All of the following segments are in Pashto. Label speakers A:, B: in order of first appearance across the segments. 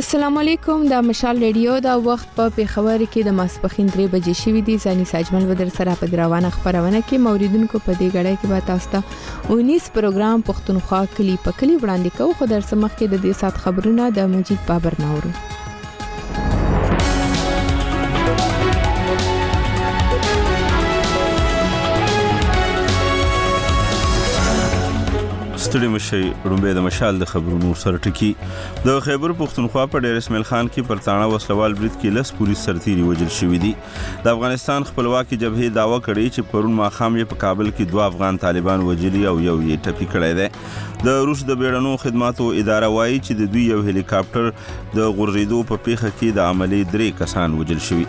A: السلام علیکم د مشال ریډیو دا وخت په پیښور کې د ماسپخین 3 بجې شوې دي ځاني ساجمل ودر سره په دروانه خبرونه کې موریدونکو په دې غړې کې به تاسو ته 19 پروګرام پښتونخوا کلی په کلی وړاندې کوو خو در سمخ کې د دې سات خبرونه د مجید بابر نورو
B: ستړي مشي رومبه د مشال د خبرونو سره ټکی د خیبر پښتونخوا په ډیر اسماعیل خان کې پر تاڼه وسلوال برید کې لس پولیس سرتیري وژل شوی دي د افغانستان خپلواکي جبهې داوا کړې چې پرون ماخام یې په کابل کې 2 افغان طالبان وژلي او یو یې ټپي کړی دی د روس د بیړنو خدماتو اداره وایي چې د دوی یو هلیکاپټر د غورځېدو په پیښه کې د عملي 3 کسان وژل شوي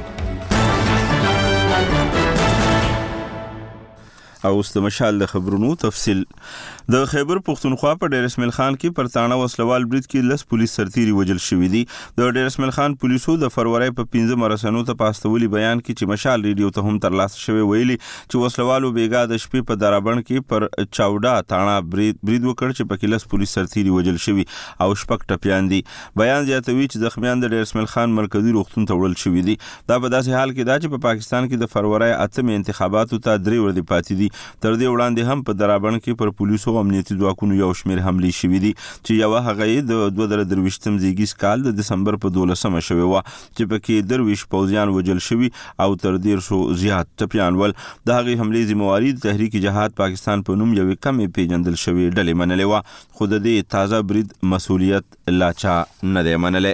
B: او اوس د مشال د خبرونو تفصیل د خیبر پښتونخوا په ډیر اسماعیل خان کې پر تاڼه وسلوال برید کې لس پولیس سرتیري وژل شوی دي د ډیر اسماعیل خان پولیسو د فروری په 15 مرسنو ته پاستولي بیان کې چې مشال ریډیو ته هم ترلاسه شوی ویلي چې وسلوالو بیګا د شپې په درابڼ کې پر چاوډا تاڼه برید وکړ چې پکې لس پولیس سرتیري وژل شوی او شپږ ټپيان دي بیان زیاتوي چې د خمیان د ډیر اسماعیل خان مرکزی روغتون ته وړل شوی دي دا په داسې حال کې دا چې په پاکستان کې د فروری 8 انتخاباتو ته 3 ورځې پاتې دي تر دې وړاندې هم په درابڼ کې پر پولیسو او امنیتي ځواکونو یو شمېر حملې شوې دي چې یو هغه د 2023م زیږیز کال د دسمبر په 12مه شوې و چې پکې 23 پوځیان وژل شوي او تر 150 زیات ټپيان ول د هغې حملې ذمہواري د تحریک جهاد پاکستان په نوم یوې کمې پیژندل شوې ډلې منلې و خو د دې تازه برید مسؤلیت لا چا نه دی منلی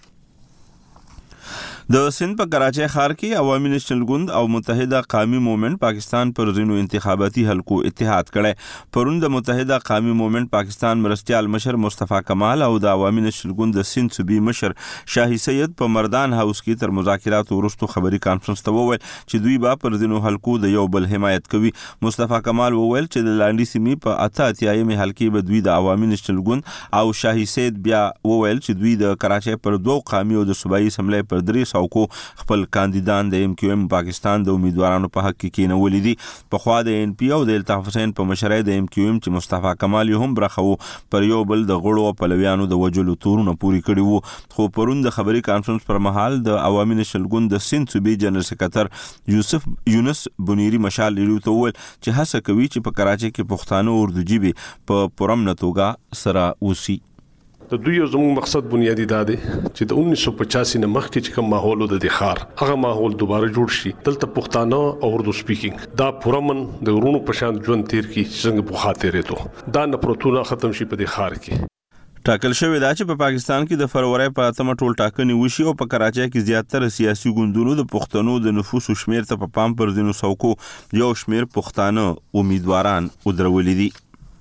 B: د سند په کراچۍ ښار کې عوامي نېشنل ګوند او متحده قومي موومېنټ پاکستان پر ځینو انتخاباتي حلقو اتحاد کړی پرون د متحده قومي موومېنټ پاکستان مرستیال مشر مصطفی کمال او د عوامي نېشنل ګوند د سند صوبې مشر شاهي سید په مردان هاوس کې تر مذاکراتو وروسته خبري کانفرنس ته وویل چې دوی به پر ځینو حلقو د یو بل حمایت کوي مصطفی کمال وویل چې د لاندې سیمې په 88مې حلقې به دوی د عوامي نېشنل ګوند او شاهي سید بیا وویل چې دوی د کراچۍ پر 2 قومي او د صوبایي اسمبلی پر 3 کو خپل کاندیدان د MQM پاکستان د امیدوارانو په حق کې کېنولي دي په خوا د NP او د الطاف حسین په مشرۍ د MQM چې مصطفی کمال هم برخه وو پر یو بل د غړو او پلویانو د وجلو تورونه پوری کړي وو خو پرون د خبري کانفرنس پر مهال د عوامي نېشنل ګوند د سند صوبې جنرال سکرټر یونس بنيري مشال لري ته ول چې هڅه کوي چې په کراچۍ کې پښتانه اردو جيبي په پرمنه توګه سره وسی
C: د دوی زموږ مقصد بنیادی دا دی چې د 1985 نه مخکې چې کوم ماحول د ښار هغه ماحول دوباره جوړ شي دلته پښتانه او اردو سپیکینګ دا پرمن د ورونو په شان ژوند تیر کی څنګه په خاطر ته دا نفرتونه ختم شي په دې ښار کې
B: ټاکل شوی دا چې په پاکستان کې د فروری په 8مه ټول ټاکنې وشي او په کراچۍ کې زیاتره سیاسي ګوندونو د پښتنو د نفوسو شمیر ته په پام پر ځینو څوکو یو شمیر پښتانه امیدواران ودرولي دي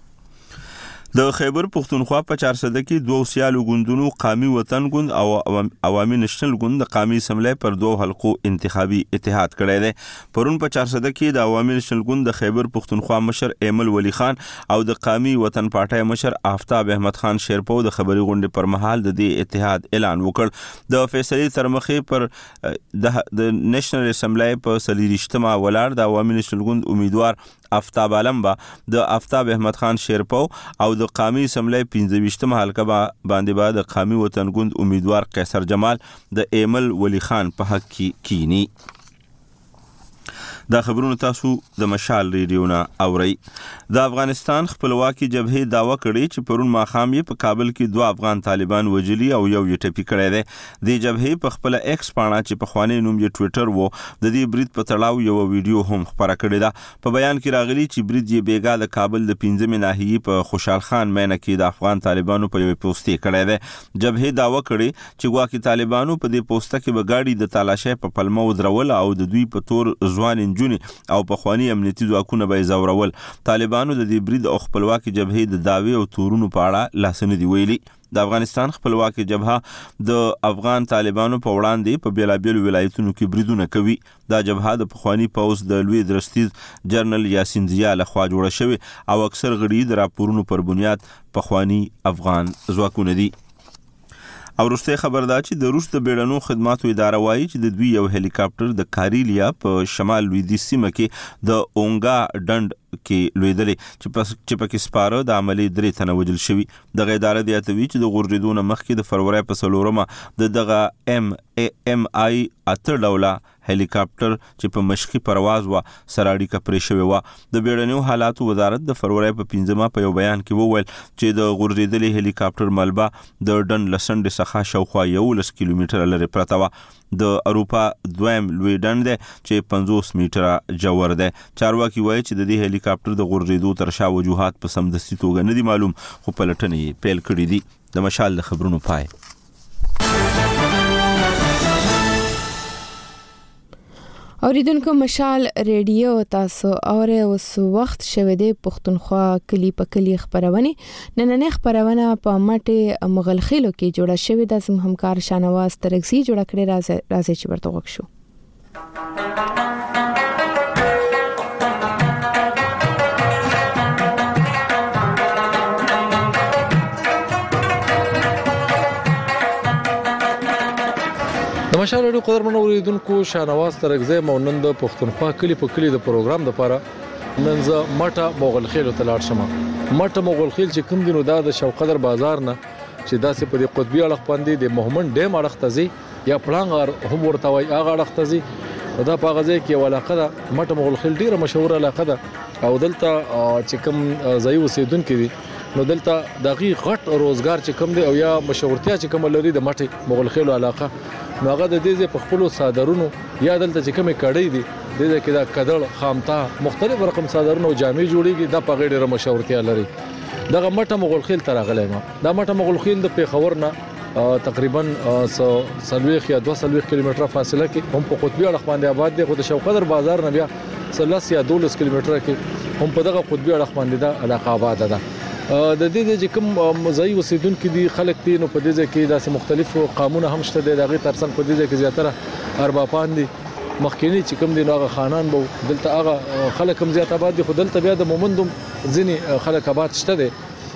B: د خیبر پښتونخوا په 400 کې 2 سیالو ګوندونو قومي وطن ګوند او عوامي نېشنل ګوند د قومي اسمبلی پر 2 حلقو انتخابي اتحاد کړی دی پرون په 400 کې د عوامي نېشنل ګوند د خیبر پښتونخوا مشر ایمل ولی خان او د قومي وطن پارټۍ مشر آفتاب احمد خان شیرپو د خبري غونډې پر مهال د دې اتحاد اعلان وکړ د فیصلې تر مخې پر د نېشنل اسمبلی په 30مه ولاړ د عوامي نېشنل ګوند امیدوار آفتاب عالم د آفتاب احمد خان شیرپو او د قومي اسمبلی 25مه حلقه باندې د قومي وطن ګوند امیدوار قیصر جمال د ایمل ولی خان په حق کې کینی دا خبرونه تاسو د مشال ریډیو نه اورئ د افغانستان خپلواکي جبهې داوا کړې چې پرون ماخام یې په کابل کې 2 افغان طالبان وژلي او یو یې ټپي کړی دی د جبهې په خپل ایکس پاڼه چې په خواني نوم یې ټوئیټر وو د دې برید په تړاو یو ویډیو هم خبره کړې ده په بیان کې راغلي چې برید یې بیګا د کابل د 15مې ناحیې په خوشحال خان مینه کې د افغان طالبانو په یو پوسټ کړی دی جبهې داوا کړې چې ګواکې طالبانو په دې پوسټ کې به ګاډي د تالاشۍ په پلمه ودرول او د دوی په تور ځوان او په خواني امنیتي ځواکونه به زورول طالبانو د دې برید او خپلواکي جبهې د داوی او تورونو په اړه لاسنه دی ویلي د افغانستان خپلواکي جبهه د افغان طالبانو په وړاندې په بیلابیلو ولایتونو کې بریدونه کوي دا جبهه د پخوانی پوز د لوی درستیز جنرال یاسین ضیا لخوا جوړه شوې او اکثر غړي د راپورونو پر بنیاد پخوانی افغان ځواکونه دي او وروسته خبر دا چې د روس د بیړنو خدماتو اداره وایي چې د دوی یو هلیکاپټر د کاریلیا په شمال لویدیځ سیمه کې د اونګا ډند کې لویدلې چې پکې سپاره د عملی 3 تنه وژل شوي. دغه اداره د اتوي چې د غورځېدو نه مخکې د فروری په 4 د دغه MI 8 ډوله هلیکاپټر چې په مشقي پرواز و سره اړیکه پرې شوې و. د بیړنیو حالاتو وزارت د فروری په 15 په یو بیان کې وویل چې د غورځېدلې هلیکاپټر ملبه د ډند لسنډ څخه شاوخوا 11 کیلومتره لرې پرته و. د اروپا دویم لوی ډند دی چې 50 میټره جوړ دی. چارواکي وایي چې د دې هلیکاپټر د غورځېدو تر شا وجوهات په سمدستي توګه نه دي معلوم، خو پلټنې پیل کړې دي. د مشال د خبرونو پای.
A: اوریدونکو مشال ریډیو تاسو اوره اوس وخت شوه د پښتونخوا کلی په کلی خبرونه نننې خبرونه په مټه مغلخیلو کې جوړه شوې د زم همکار شانواز ترغزي جوړ کړی راځي چې ورته وښو.
D: مشال ریډیو قدرمنو اوریدونکو شانواز ترغزي مونږ د پښتونخوا کلی په کلی د پروګرام لپاره نن زه مټه مغلخیل ته لاړ شم. مټه مغلخیل چې کوم دینو دا د شوقدر بازار نه چې داسې په دې قطبی اړخ باندې د محمد ډیم اړخ ته زی یا پلانغار هم ورته وای هغه اړخ ته زی. دا په غزه کې علاقه ده. مټه مغلخیل ډیره مشهور علاقه ده او دلته چې کوم ځای اوسیدونکو دي نو دلته دغه غټ روزګار چې کوم دی او یا مشهورتیا چې کوم لري د مټه مغلخیل علاقه نو هغه د دې په خپل صادرونو یا دلته چې کومه کړې دي د دې کې دا کډړ خامتا مختلف رقم صادرونو جامې جوړيږي دا په غیر مشهورتیا لري. دغه مټه مغلخیل تر غلې ما دا مټه مغلخیل د پیښور نه تقریبا 100 یا 200 کیلومتره فاصله کې هم په قطبی اړخ باندې آباد دي. خو د شوقدر بازار نه بیا 13 یا 12 کیلومتره کې هم په دغه قطبی اړخ باندې دا علاقه آباد ده. د دې چې کوم ځای اوسیدونکو دي خلک دي نو په دې کې داسې مختلف قانون هم شته د هغه ترڅنګ په دې کې زیاتره اربابان دي مخکینی چې کوم دي نو هغه خانان بو دلته هغه خلک هم زیات آباد دي. خو دلته بیا د مومندوم ځینی خلک آباد شته دي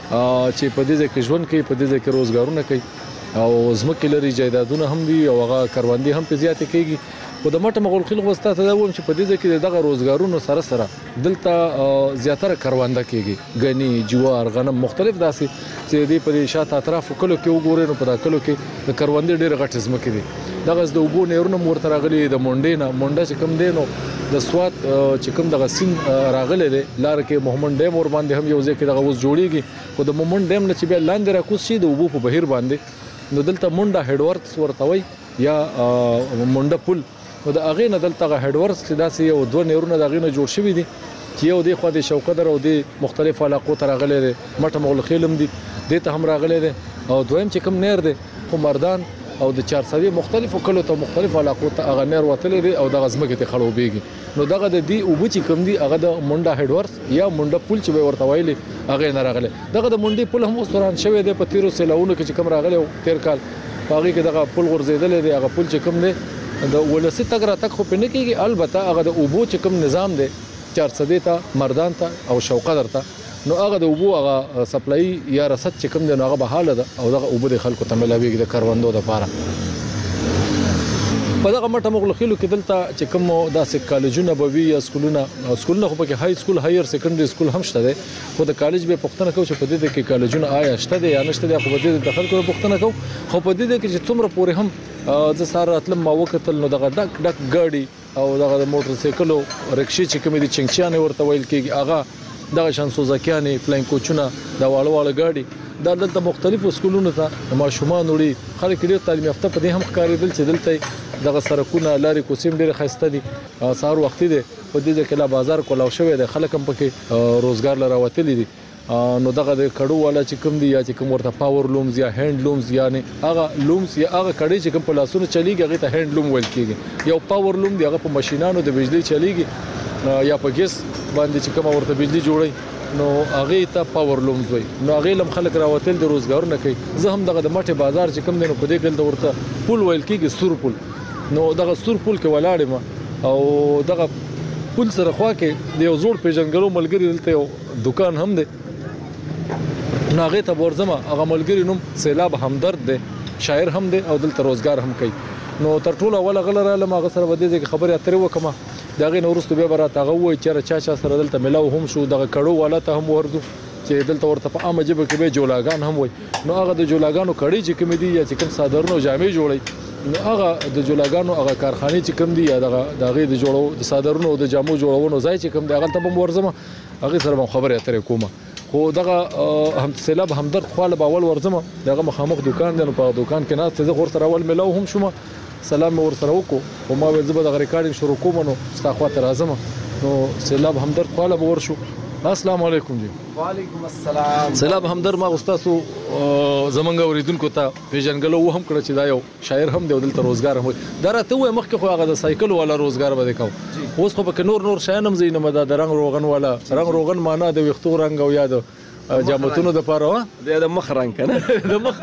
D: چې په دې کې ژوند کوي په دې کې روزګارونه کوي او زمکه لري جایدادونه هم دي او هغه کاروندې هم په زیات کېږي. خو د مټه مغلخیل غوستا ته دا ووم چې په دې کې دغه روزګارونو سره سره دلته زیاتره کارونده کېږي غني جوار غنم مختلف داسې چې دې په شاته اطراف کلو کې وګورئ نو په دا کلو کې د کاروندې ډېر غټ زمکه دي. دغه د وګو نهرونه مورته راغلي د مونډې نه مونډه چې کم دی نو د سوات چې کوم دغه سین راغله لار کې محمد ډیم ور باندې هم یو ځکه دغه وز جوړیږي. خو د محمد ډیم نه چې بیا لاندې راکوس شي د وبو په بهیر باندې نو دلته مونډه هډورکس ورته وي یا مونډه پل او د اغه نه دلته هډورکس چې داسې یو دوه نهرونه دغه نه جوړ شوی دي چې یو د خو د شوقدر او د مختلف علاقو ته راغلي دي. مټه مغلخیل هم دي دته هم راغلي دي او دویم چې کوم نهر دي خو مردان او د 400 مختلفو کلو ته مختلف علاقو ته اغه نهر وتل دي او دغه زمکه ته خړوبېږي. نو دغه د دی او بچی کوم دي هغه د مونډه هډورکس یا مونډه پل چې ورته وایي هغه نه راغلي. دغه د مونډي پل هم اوسران شوی دی په 13 سیلاونو کې چې کوم راغلي او 13 کال هغه کې دغه پل غورځیدل دي. هغه پل چې کوم دی د ولسی تک را تک خو پنه کېږي البته هغه د اوبو چې کوم نظام دی 400 ته مردان ته او شوقدر ته نو هغه د اوبو هغه سپلای یا رسد چې کوم دی هغه به حاله ده او دغه اوبو د خلکو ته ملاويږي د کاروندو لپاره. په دغه مټه مغلخیلو کې دلته چې کوم داسې کالجونه بوي یا سکولونه خو پکې های سکول هایر سیکنډري سکول هم شته دي. خو د کالج به پښتنه کو چې په دې کې کالجونه آیا شته دي یا نشته دي خو په دې د خلکو پښتنه کو خو په دې کې چې څومره پورې هم د سار اتلم ما وکتل نو دغه ډک ګاډي او دغه موټر سایکلو رکشي چې کوم دي چنګچیانه ورته ویل کېږي هغه دغه شان سوزاکیانه فلاین کوچونه دا واړه گاډي دا دلته مختلفو سکولونو ته ماشومان وړي خلک ډېر تعلیم یافته په دې هم ښکارېدل چې دلته دغه سرکونه لارې کوڅې ډېر خسته دي. سهار وخت دی په دې کې لا بازار کولاو شوی دی خلک هم پکې روزګار لراوتلی دي. نو دغه د کډو والا چې کوم دی یا چې کوم ورته پاور لومز یا هاند لومز یعنی هغه لومز یا هغه کډي چې کوم په لاسونو چلیږي هغه ته هاند لوم ویل کېږي. یو پاور لوم دی هغه په ماشينانو د بجلی چلیږي یا په ګیس باندې چې کوم ورته بجلی جوړي نو هغه ته پاور لومز وي. نو هغه لم خلک راوتل د روزګارونه کوي. زه هم دغه د مټه بازار چې کوم دی نو په دې کې ورته پول ویل کېږي سور پول. نو دغه سور پول کې ولاړم او دغه پول سره خوا کې د یو زوړ پیژنګلو ملګری دلته یو دکان هم دی. ناغه ته ورځم هغه ملګری نوم سیلاب همدرد دی شاعر هم دی او دلته روزګار هم کوي. نو تر ټولو اوله غلره لمه غسر ودی چې خبره اترې وکما دا غي نورستو به برات هغه وای چې چا سره دلته ملاو هم شو دغه کړو والا ته هم ورغو چې دلته ورته په عامه جبه کې به جولاګان هم وای. نو هغه د جولاګانو کړي چې کوم دي یا چې کوم صادرونو جامې جوړي نو هغه د جولاګانو هغه کارخانه چې کوم دي یا دغه د جوړو د صادرونو د جامو جوړونو ځای چې کوم دی هغه ته به ورزمه هغه سره خبره اترې کومه. خو دغه هم سیلاب همدرد خواله باول ورزمه دغه مخامخ دکان دی نو په دکان کې ناس ته ور سره اول ملاو هم شوم سلام ور سره وکړو او ما ول زبر د ریکارډینګ شروع کوم نو ستاخوا ته راځم نو سیلاب همدرد خواله ور شو. السلام علیکم جی.
E: وعلیکم السلام.
D: سیلاب همدرد ما استادو زمنګ اوریدونکو ته پیژنګلو هم کړ چې دا یو شاعر هم دی دلته روزګار هم دا راته وای مخکې خو هغه د سایکل والا روزګار به وکاو اوس خو په نور شاینم زینم دا د رنگ روغن والا رنگ روغن معنا د وختو رنگ او یاد جامتونو د پاره
E: د مخ رنگ کنه
D: د مخ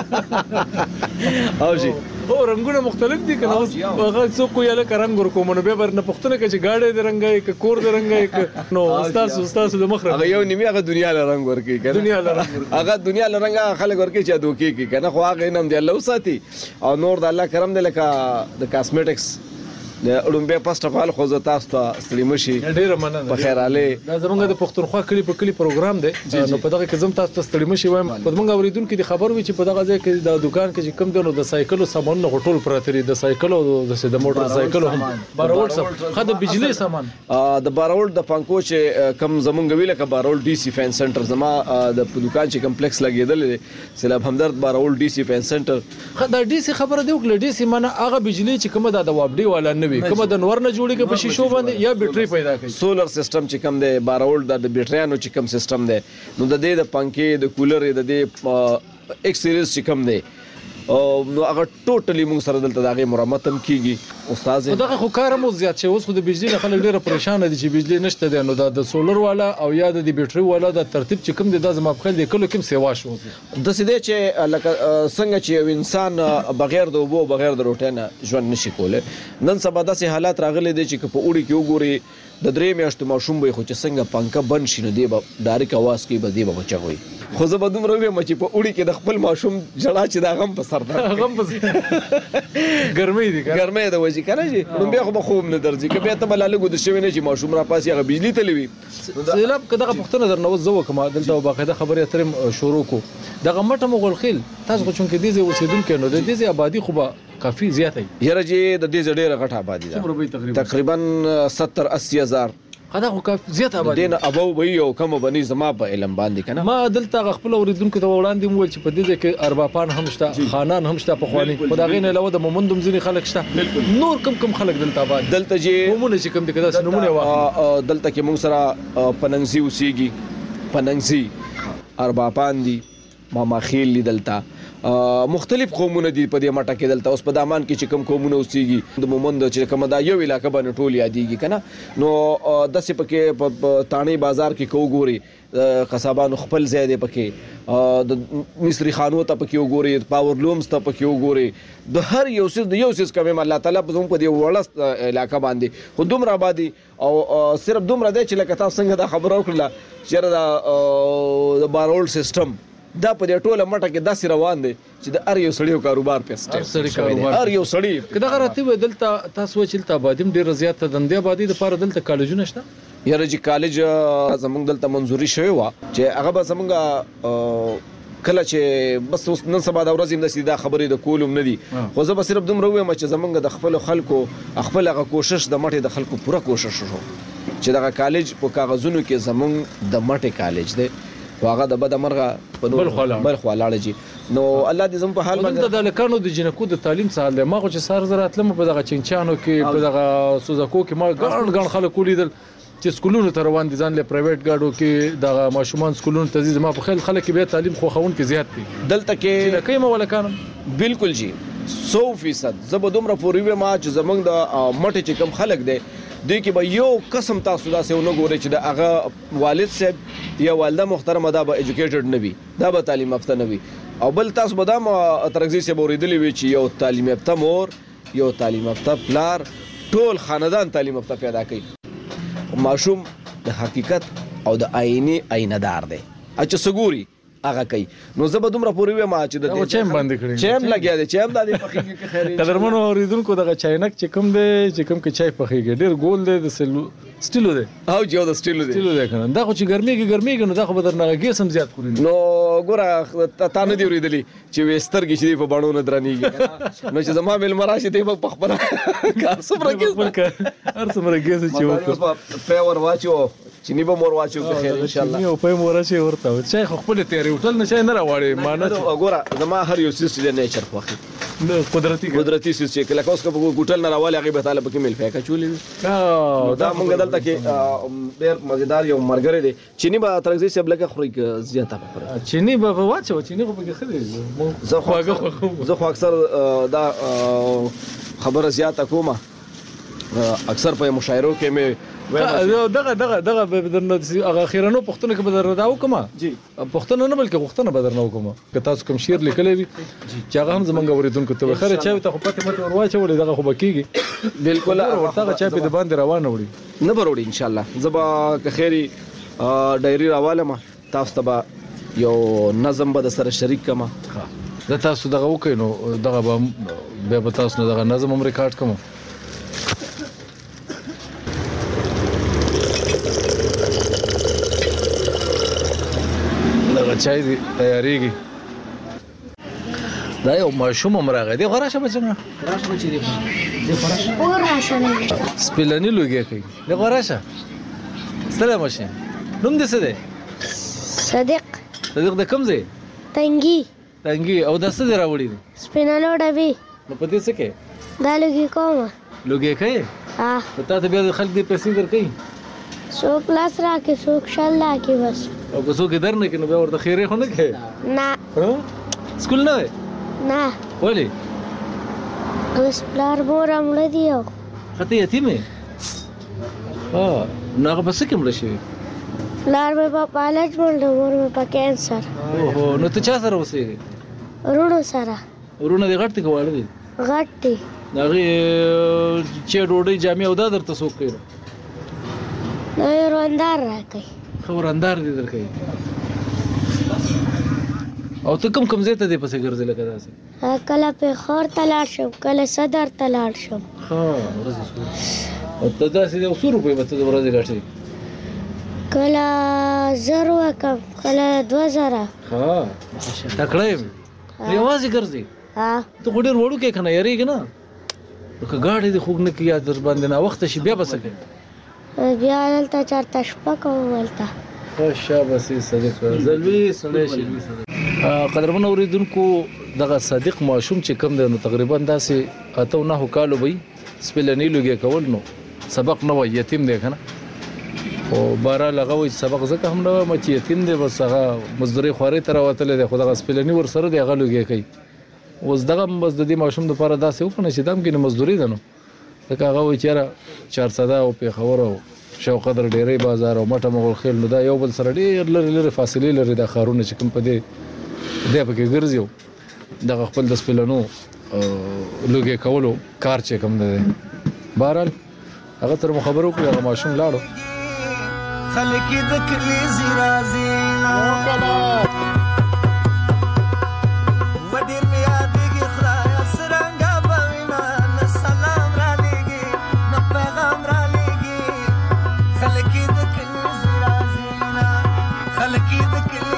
D: او جی او رنگونه مختلف دي کنه اوس هغه څوک یې له رنگ ورکوم نو به برنه پښتنه کې چې گاډي د رنگای ک کور د رنگای نو استاد د مخ
E: هغه یو نیمه هغه دنیا له رنگ ورکی کنه
D: دنیا له رنگ
E: هغه دنیا له رنگ خلک ورکی چې دوکي کی کنه خو هغه نم دی الله ساتي او نور د الله کرم دی لکه د کاسمیټکس د اډمبه پاست فال خو ز تاسو ته ستړي مشي
D: ډیره مننه
E: په خیر علي
D: دا زمونږ د پښتونخوا کلی په کلی پروګرام دی نو په دغه کې زم تاسو ته ستړي مشي وایم په موږ اوریدونکو د خبر وی چې په دغه ځای کې د دکان کې کم دنو د سایکل سامان غټول پراتري د سایکل او د موټر سایکل هم بارول سم خد بجلی سامان
E: د بارول د پنکو چې کم زمونږ ویل ک بارول ډي سي فین سنټر زما د دکان چې کمپلیکس لګیدل سیلاب همدرد بارول ډي سي فین سنټر
D: خدای ډي سي خبره دی وکړه ډي سي معنی هغه بجلی چې کومه د وابډي والا نه وي کومه د نور نه جوړیږي په شیشو باندې یا بیټری پیدا کوي
E: سولر سیستم چې کم دی بارول د بیټریانو چې کم سیستم دی نو د دې د پنکې د کولر د دې ایکس سیریز چې کم دی نو هغه ټوټلی موږ سره دلته دغه مرمت هم کیږي استاد
D: دغه خو کار مو زیات شي اوس خو د بجلی نه خلک ډیره پریشان دي چې بجلی نشته دی نو د سولر والا او یا د بیټری والا د ترتیب چې کوم دی د زما په خل دی کله کوم سیوا شو
E: د سیده چې لکه څنګه چې یو انسان بغیر د اوبو بغیر د روټۍ نه ژوند نشي کوله نن سبا داسې حالات راغلي دي چې په اوړي کې وګوري د درې میاشتو ماشوم به خو چې څنګه پنکه بند شي نو دی به ډایرک आवाज کوي به دی به بچوي خو زه به دومره ویم چې په اوړي کې د خپل ماشوم جړه چې دا غم په سر ده
D: غم په ګرمي دي
E: ګرمي د وځي کنه جی نو بیا خو به خوب نه درځي که بیا ته بل لګو د شوی نه چې ماشوم را پاسي هغه بجلی تلوي
D: سیلاب کداغه پښتنه درنو زو کوم دلته باقاعده خبرې اترم شروع کو دغه مټه مغول خیل تاسو خو چونکې دې اوسیدونکو نو د دې آبادی خو به کافي زیاته
E: یره جی د دې ډېره غټه آبادی ده تقریبا 70-80 هزار
D: خدا خو کافي زیات آبادی
E: دین ابو وی او کوم بني زما په علم باندې کنه
D: ما دلته خپل اوریدونکو ته وړاندې مول چې په دې کې اربابان هم شته خانان هم شته په خواني خدای نه علاوه د مومندم ځینی خلک شته نور کم خلک دلته آباد
E: دلته جی
D: کومونه چې کم دي کدا نمونه
E: واخ دلته کې موږ سره پننګزي اوسېږي پننګزي اربابان دي ماما خیل دلته مختلف قومونه دي په دې مټه کې دلته اوس په دامان کې چې کوم قومونه اوسېږي د مومند چې کوم دا یو علاقہ باندې ټول یادېږي کنه نو د سې پکې په تانی بازار کې کوګوري قصابانو خپل ځای دی پکې د مصری خانو ته پکې وګوري پاور لومز ته پکې وګوري د هر یو څه کوم الله تعالی په دې وړه علاقہ باندې خو دومره آبادی او صرف دومره دی چې لکه تاسو څنګه دا خبره وکړه چې د بارول سیستم دا په دې ټوله مټه کې داسې روان دي چې د هر یو سړیو کاروبار پېسټ هر یو سړی
D: کدا غراته دلته تاسو چلته آبادیم ډیر زیات دندې آبادی د پاره دلته کالجونه شته
E: یاره چې کالج زمونږ دلته منزوري شوی و چې هغه به زمونږ کله چې بس نن سبا د ورځې د سیده خبرې د کولم نه دي خو زه به صرف دومره وایم چې زمونږ د خپل خلکو خپل هغه کوشش د مټې د خلکو پوره کوشش شو چې دغه کالج په کاغذونو کې زمونږ د مټې کالج دی واغه د بد مرغه په بل خو لاړ جی نو الله دې زم په حال
D: باندې د لکانو د جنکو د تعلیم سال ما خو چې سار زرات لم په دغه چنچانو کې په دغه سوزکو کې ما ګڼ خلک ولیدل چې سکولونو ته روان دي ځان له پرایویټ ګاډو کې د ماشومان سکولونو ته ځي ما په خل خلک به تعلیم خو خون کې زیات دي
E: دلته کې
D: چې کایمه ولا کانم
E: بالکل جی 100% زبدومره پوری ما چې زمنګ د مټه چې کم خلک دي دوی کې به یو قسم تاسو داسې ونه ګورئ چې د هغه والد صاحب یا والده محترمه دا به ایجوکیټډ نه وي دا به تعلیم یافته نه وي او بل تاسو به دا ترغزي صاحب اوریدلی وي چې یو تعلیم یافته مور یو تعلیم یافته پلار ټول خاندان تعلیم یافته پیدا کوي ماشوم د حقیقت او د آینه آینه‌دار دی اچھا سګوري هغه کوي. نو زه به دومره پورې وایم چې د
D: دې چایم باندې کړی
E: چایم لګیا دی چایم د دې پخېږي کې خیر
D: قدرمنو اوریدونکو دغه چاینک چې کوم دی چې کوم کې چای پخېږي ډیر ګول دی د سټیلو دی
E: او جو د سټیلو
D: دی کنه دا خو چې ګرميږي نو دا خو بدر نه ګیس هم زیات کړی
E: نو ګوره تا نه دی ورېدلی چې وسترګي چې په باڼو نه درنیږي نو چې زما مل مراشي دی په خپل کار سمره کې
D: هر څومره ګیس چې
E: وکړ په ور واچو چینی به مور واچو په خیر ان شاء الله
D: یو په مور شي ورته چې خپل تیاری وټل نشي نه راوړي مانه
E: وګوره زما هر یو سیس د نیچر خوخي قدرتي سیس چې کله کوس کو ګټل نه راوړي هغه به طالب کې مل فیکا چولې دا مونږ دلته کې ډېر مزیدار یو مرګره دي چینی به ترغزي سیب لکه خوري زیاته په
D: چینی به واچو چینی خو به خري
E: زه خو اکثر دا خبره زیاته کومه اکثر په مشاعرو کې مې
D: دغه بدرنه هغه خیرانو پښتنه کې بدر داو کومه
E: جی
D: پښتنه نه بلکې پښتنه بدر نه کومه که تاسو کوم شعر لیکلی وي چې هغه هم زمونږ اوریدونکو ته خره چا ته خو پته مته ورواچولې دغه خو بکیږي
E: بالکل
D: ورته چا په د باندې روانه وړي
E: نه بروړي ان شاء الله زبا که خیری ډایری راواله ما تاسو ته یو نظم به سره شریک کما
D: دا تاسو دغه وکړو نو دغه به تاسو نه دغه نظم هم ریکارډ کوم چای دی تیاریږي دا یو ماشوم مرغه دی غراشه بچنه
F: راشه بچی دی غراشه نه
D: سپلنی لوګي کوي دی غراشه سلام ماشین نوم دې څه دی صدیق د کوم ځای تنګي او د څه دی راوړی دی
F: سپینانو ډبي
D: نو په دې څه کې
F: دا لوګي کوم
D: لوګي کوي ته ته بیا خلک دې پیسې درکې
F: څوک لاس راکې څوک شل راکې بس
D: او که څوک در نه کینو بیا ورته خیره خو نه کوي
F: نه
D: سکول نه
F: نه
D: ولی
F: اوس پلار مور مړ دی او
D: خته یتیم نو هغه بس کې مړ شي
F: پلار مې په پالج مړ مور مې په کینسر
D: اوهو نو ته چا سره اوسېږي
F: ورونو سره
D: ورونه دې غټ کوي دي
F: غټ دي
D: هغه چې ډوډۍ جامې او دا درته څوک کوي
F: نو روندار راکې
D: خبرندار دي درکې او ته کوم ځای ته دې پسې ګرځې لکه داسې
F: کله په خور ته لاړ شم کله صدر ته لاړ شم
D: او ته داسې د 100 روپۍ به ته د ورځې ګټې
F: کله 1000 وکم کله 2000
D: تکړه یم یوازې ګرځې ته خو ډېر وړو کې که نه یارېږي نه که ګاډی دې خوږ نه کړي یا در باندې ناوخته شي بیا به څه کوې
F: بیا دلته چېرته شپه کوم هلته
D: شاباس صدیق زلوي سړی شي قدرمن اوریدونکو دغه صدیق ماشوم چې کم دی نو تقریبا داسې 8-9 کالو وي سپلنی لوګي کول نو سبق نه وای یتیم دی کنه او بارا لغوي سبق زکه هم نه مچ یتیم دی بس هغه مزدوري خوري تر وتل دی خو دغه سپلنی ور سره دی هغه لوګي کوي اوس دغه بس د دې ماشوم لپاره داسې وکنه چې دم کې مزدوري ده نو دغه هغه وی چیرې 400 او په خبرو شو قدر ډیری بازار او مټه مغول خیل نو دا یو بل سره ډیر لري فاصله لري د خارونه چې کوم په دې په کې ګرځيو د خپل د سپلنو لوګي کولو کار چې کوم ده بهرال هغه تر خبرو کې هغه ماشوم لاړو
G: خلک د کلی زیرازي ودیر میا دیږي خدای سرنګا بوینا نه سلام را لګي نه پیغام را لګي خلک د کلی زیرازي خلک د کلی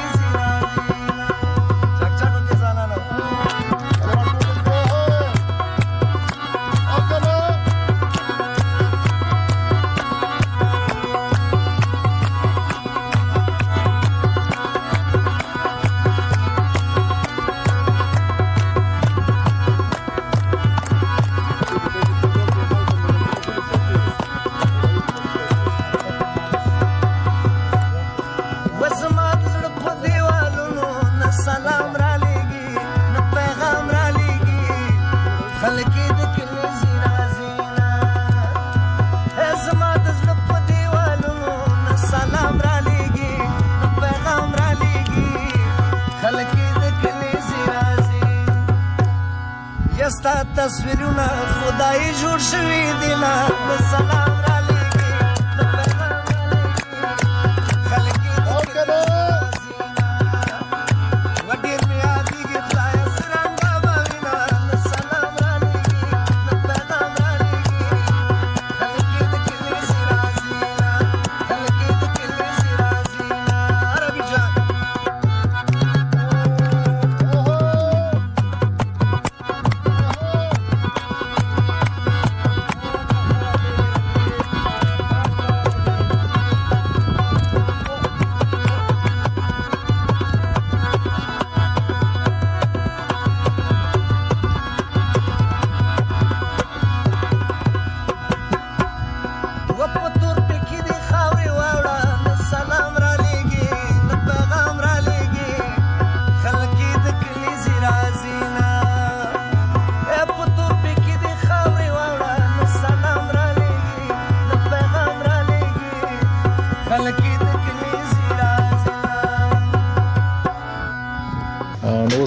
G: تصویرونه خدای جوړ شوی دی نه سلام را لګي نه پیغام را لګي خلک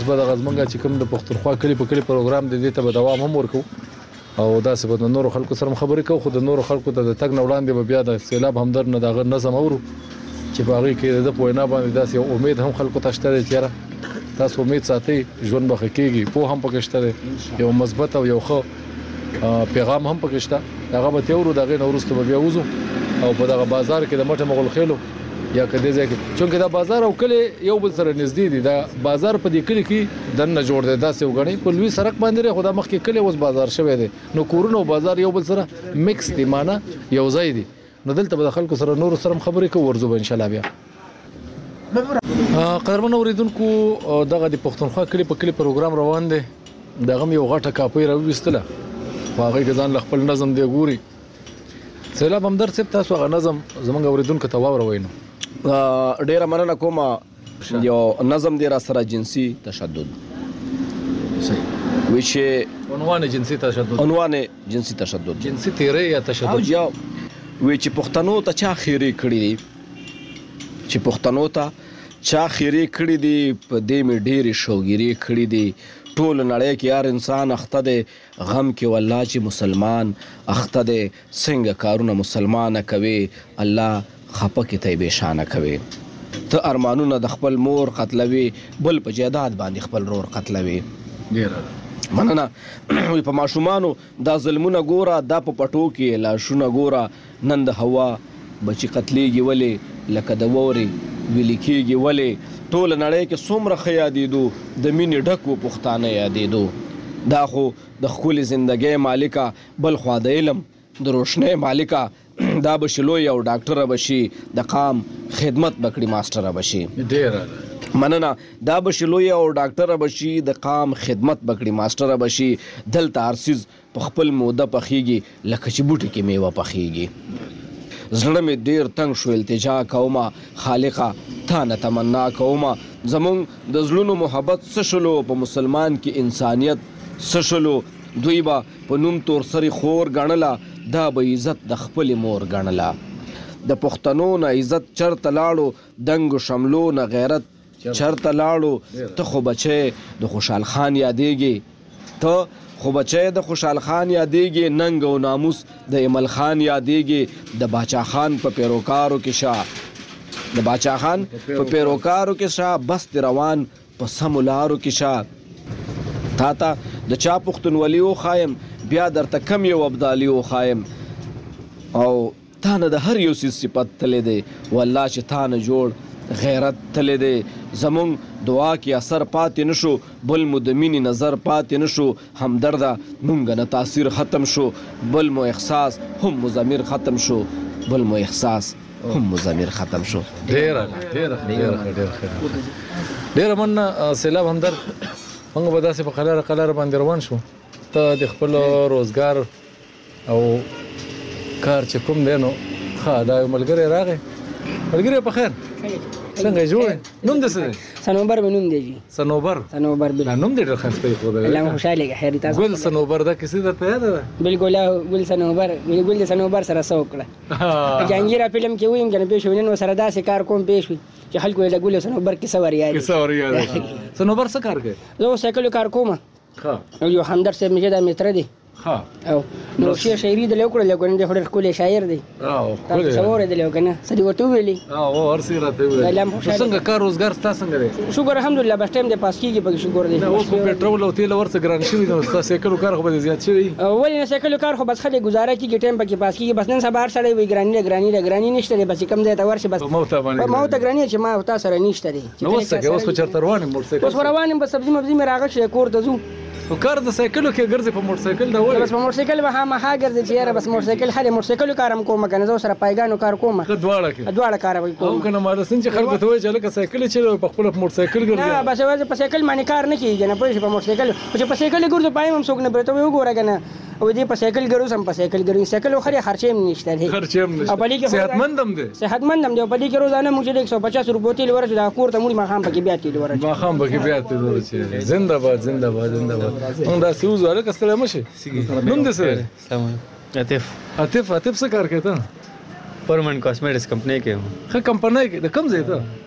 D: اوس به د غزمنګا چې کوم د پښتونخوا کلی په کلی پروګرام د دې ته به دوام هم ورکو او دا څه به د نورو خلکو سره خبرې کوو خو د نورو خلکو ته د تګ نه وړاندې به بیا د سیلاب همدرد نه دغه نظم اورو چې په هغه کې د پوینا باندې داسې یو امید هم خلکو ته شته چې تاسو امید ساتي ژوند به کېږي په هم پکې شته یو مثبت او یو ښه پیغام هم پکې شته هغه به تیورو دغه نورسته به بیا وځو او په دغه بازار کې د مټه مغول خېلو یا کدی ځکه چې دا بازار او کلی یو بل سره نږدې دي دا بازار په دې کلی کې دنه جوړ دی داسې وګڼي په لوی سړک باندې خدا مخ کې کلی اوس بازار شوی دی نو کورونو بازار یو بل سره میکس دي معنا یو ځای دي نو دلته به خلکو سره نور سره خبرې کوو ورزو به ان شاء الله بیا قدرمن اوریدونکو دغه د پښتونخوا کلی په کلی پروګرام روان دی دغه یو غټه کاپي راوستله هغه ځان خپل نظم دی ګوري سیلاب همدرد صاحب تاسو هغه نظم زمونږ اوریدونکو ته واوروئ نو
E: ډیره مننه کوم یو نظم دی را سره جنسي تشدد ویچه
D: عنوان جنسي تشدد جنسي تیری یا تشدد
E: یا وی چې پښتنو ته چا خیری کړی دی چې پښتنو ته چا خیری کړی دی په دې می ډېری شوګيري کړی دی ټول نړۍ کې هر انسان اخته دی غم کې والله چې مسلمان اخته دی څنګه کارونه مسلمانه کوي الله خپه کې ته به شانه کوي ته ارمانونه د خپل مور قتلوي بل په جیداد باندې خپل رور قتلوي ډیره مننه په ماشومانو دا ظلمونه ګوره دا په پټو کې لاشونه ګوره نن د هوا بچی قتلېږي ولې لکه د ووري ویل کېږي ولې ټول نړۍ کې څومره ښه یادېدو د مینې ډک و پښتانه یادېدو دا خو د ښکلې زندګۍ مالکه بل خوا د علم د روشنۍ مالکه دا بشي لوی او ډاکټره بشي د قام خدمت بکړي ماستره بشي
D: ډیره
E: مننه دا بشي لوی او ډاکټره بشي د قام خدمت بکړي ماستره بشي دلته ارسیز په خپل موده پخېږي لکه چې بوټي کې میوه پخېږي زړه مې ډیر تنګ شو التجا کومه خالقه تا نه تمنا کومه زمونږ د زړونو محبت څه شلو په مسلمان کې انسانیت څه شلو دوی به په نوم تور سری خور ګڼله دا به عزت د خپل مور ګڼله د پښتنو نه عزت چرته لاړو دنګ شملو نه غیرت چرته لاړو ته خو بچی د خوشحال خان یادېږي ته خو بچی د خوشحال خان یادېږي ننګ او ناموس د ایمل خان یادېږي د باچا خان په پیروکارو کې شاه د باچا خان په پیروکارو کې شاه بس روان په سمو لارو کې شاه تا ته د چا پښتونولي وښایم بیا درته کم یو ابدالي وښایم او تا نه د هر یو صفت تللی دی والله چې تا نه جوړ غیرت تللی دی زمونږ دعا کې اثر پاتې نشو بل مو د مینې نظر پاتې نشو همدرده مونږ نه تاثیر ختم شو بل مو احساس هم مو ضمیر ختم شو بل مو احساس هم مو ضمیر ختم شو
D: ډیره مننه سیلاب همدرد موږ به داسې په قلاره باندې روان شو ته د خپل روزګار او کار چې کوم دی نو دا یو ملګری راغی ملګری په خیر څنګه جوړ نوم دې څه دی
H: سنوبر به نوم دی جی
D: سنوبر
H: بل
D: نوم دې ډېر ښایسته دی خو دا
H: الله خوشاله خیر تاسو
D: ګل سنوبر دا کیسه درته یاد ده
H: بالکل ګل سنوبر سره څوکړه جانګیرا فلم کې ویم کنه پېښ ونن سره داسې کار کوم پېښ چې خلکو یې ګل سنوبر کې سوار یاد
D: سنوبر څه کار کوي
H: زه سایکل کار کوم او یو همدرد صاحب مجد متر دی او نو شاعري د لوکړه لګون د هډر کولې شاعر دی
D: کولې
H: څور دی لوکنه سړي وټو ویلي
D: ورسې راته ویلي څنګه کار روزګار تاسو څنګه دی
H: شکر الحمدلله بس ټایم د پاس کیږي په شکر دی
D: اوس په پټرول او تیل ورڅ ګران شوی نو تاسو سایکل کار خو به زیات شوی
H: ولې نه سایکل کار خو بس خلک گزاره کیږي ټایم پکې پاس کیږي بس نن سبا هر سړی وی ګرانی نشته دی بس کم دی ته ورشي بس
D: موته
H: ګرانی چې ما تاسو سره نشته دی
D: نو اوس په چرته روان موټر سایکل
H: اوس روان به سبزی مبزی مې راغښ کور ته ځو
D: او کار د سایکلو کې ګرځي په موټر سایکل دا وایي
H: بس په موټر سایکل به ما ګرځي چې یاره بس موټر سایکل هله موټر سایکل کارم کوم کنه زه سره پایګانو کار کوم
D: دواړه
H: کار کوم
D: او کنه مال سن چې خلکو ته وایي چې لکه سایکل چې په خپل موټر سایکل ګرځي
H: نه بس وایي په سایکل باندې کار نه کیږي نه پوه شي په موټر سایکل چې په سایکل ګرځو پایم هم څوک نه پرته وګوره کنه او دې په سایکل ګرځو سم په سایکل ګرځي سایکل خو خرچې نشته دی
D: او په دې کې صحتمندم دی په دې کې روزانه موږ 150 روپۍ تیل ورته دا کور ته موږ ما خام پکې بیا تیل ورته ما خام پکې بیا تیل ورته زنده‌باد موږ دا سیوز ورکه ستړی مشي نوم دې څه عاطف څه کار کوي ته
I: پرمن کاسمیټکس کمپنی کې
D: ښه کمپنی کې د کوم ځای ته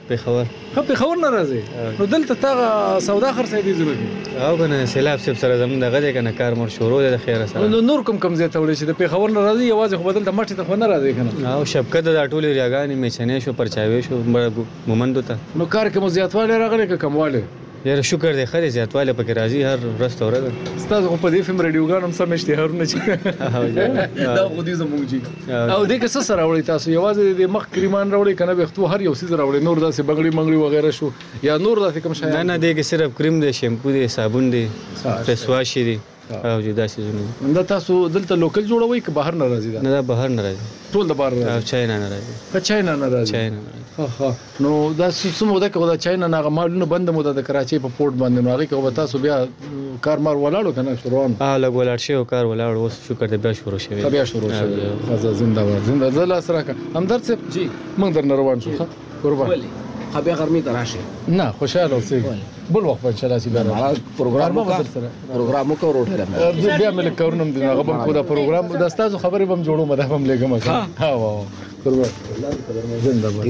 I: پېښور.
D: پېښور نه راځي نو دلته تا سودا خرڅې دي ضروري
I: او کنه سیلاب سره زمون دغه دی کنه کار مور شروع دی د خیره سره.
D: نو نور کوم ځای ته وړي چې د پېښور نه راځي یوازې خو بدل ته مټي ته خو نه راځي کنه.
I: او شبکت د ټولې ریاګانې میچنې شو پرچاوي شو مومندو ته.
D: نو کار کې مو زیاتواله راغلی که کمواله؟
I: یاره شکر دی خدای زیاتواله پکې راځي هر ورځ ته ورځ.
D: ستاسو په دې فلم رادیوګان هم سم اشتهارونه چې دا خو دې زموږ جی او دې کې څه سره وړي تاسو یوازې د مخ کریمان راوړي کنه وختو هر یو څه راوړي نور داسې بغړی منګړي وغیرہ شو یا نور داسې کوم شی؟
I: نه دې کې صرف کریم دی شیمپو دی صابون دی فیس واش دی او جدا سيزونه.
D: دا تاسو دلته لوکل جوړوي که بهر نه راځي؟
I: نه دا بهر نه راځي
D: ټول د بهر
I: راځي. چاینا نه راځي.
D: چاینا نه راځي. ها نو دا سمو دا که دا چاینا نه مالونه بند مو د کراچي په پورت باندې نو هغه که تاسو بیا کارمار ولاړو کنه شروعان
I: لګ ولاړ شي او کار ولاړ اوس شکر دې بیا شروع شوی.
D: بیا شروع شوی. خزا زنده باد زنده زلا سره همدرد صاحب جی موږ در روان شو قربان.
E: خبي غرمي تراشه
D: نه خوشاله اوسئ بل وخت ان شاء الله چې بیا پروګرام کو روټه بیا ملک کورنم دی هغه بم کو دا پروګرام د استادو خبرې بم جوړو مده بم لګم ها وا قربان زنده باد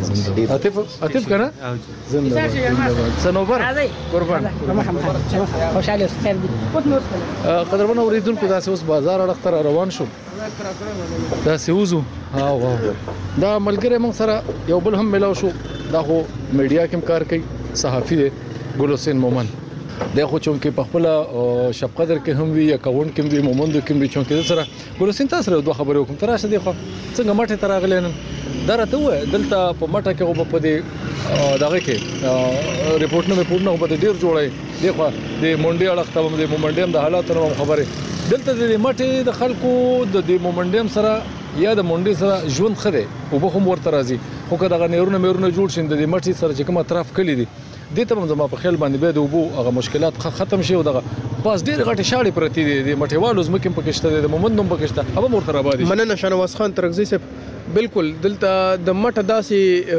D: عاطف کنه زنده باد سنوبر قربان
H: خوشاله خیر دي
D: قدرمن اوریدونکو دا اوس بازار اړه روان شو دا سوزو ها وا دا ملګری موږ سره یو بل هم ملاو شو دا خو میډیا کې کار کوي صحافي دی ګل حسین مومن دا خو چونکه په خپل شپ قدر کې هم وی اکاونټ کې وی مومند کې وی چونکه سره ګل حسین تاسو سره دوه خبرې وکم تراشه دی خو څنګه ماټه تراغلین درته و دلته په ماټه کې په دې دغه کې ریپورت نه په دې ډیر جوړای دی خو د مونډي اړه ختم د مومندیم د حالاتونو خبره دلته د ماټه د خلکو د مومندیم سره یا د مونډي سره ژوند خره او به هم ورته راځي خو که دغه نورونه جوړ شین د مټي سره چې کوم اطراف کلی دي دې ته هم په خیال باندې به د وبو هغه مشکلات ختم شي او دغه پاس ډېر غټي شاړې پرتی دي د مټیوالو زمکه پکشته د مومندوم پکشته هغه مرته آبادی.
J: مننه شنواز خان ترغزي صاحب بالکل دلته د مټه داسې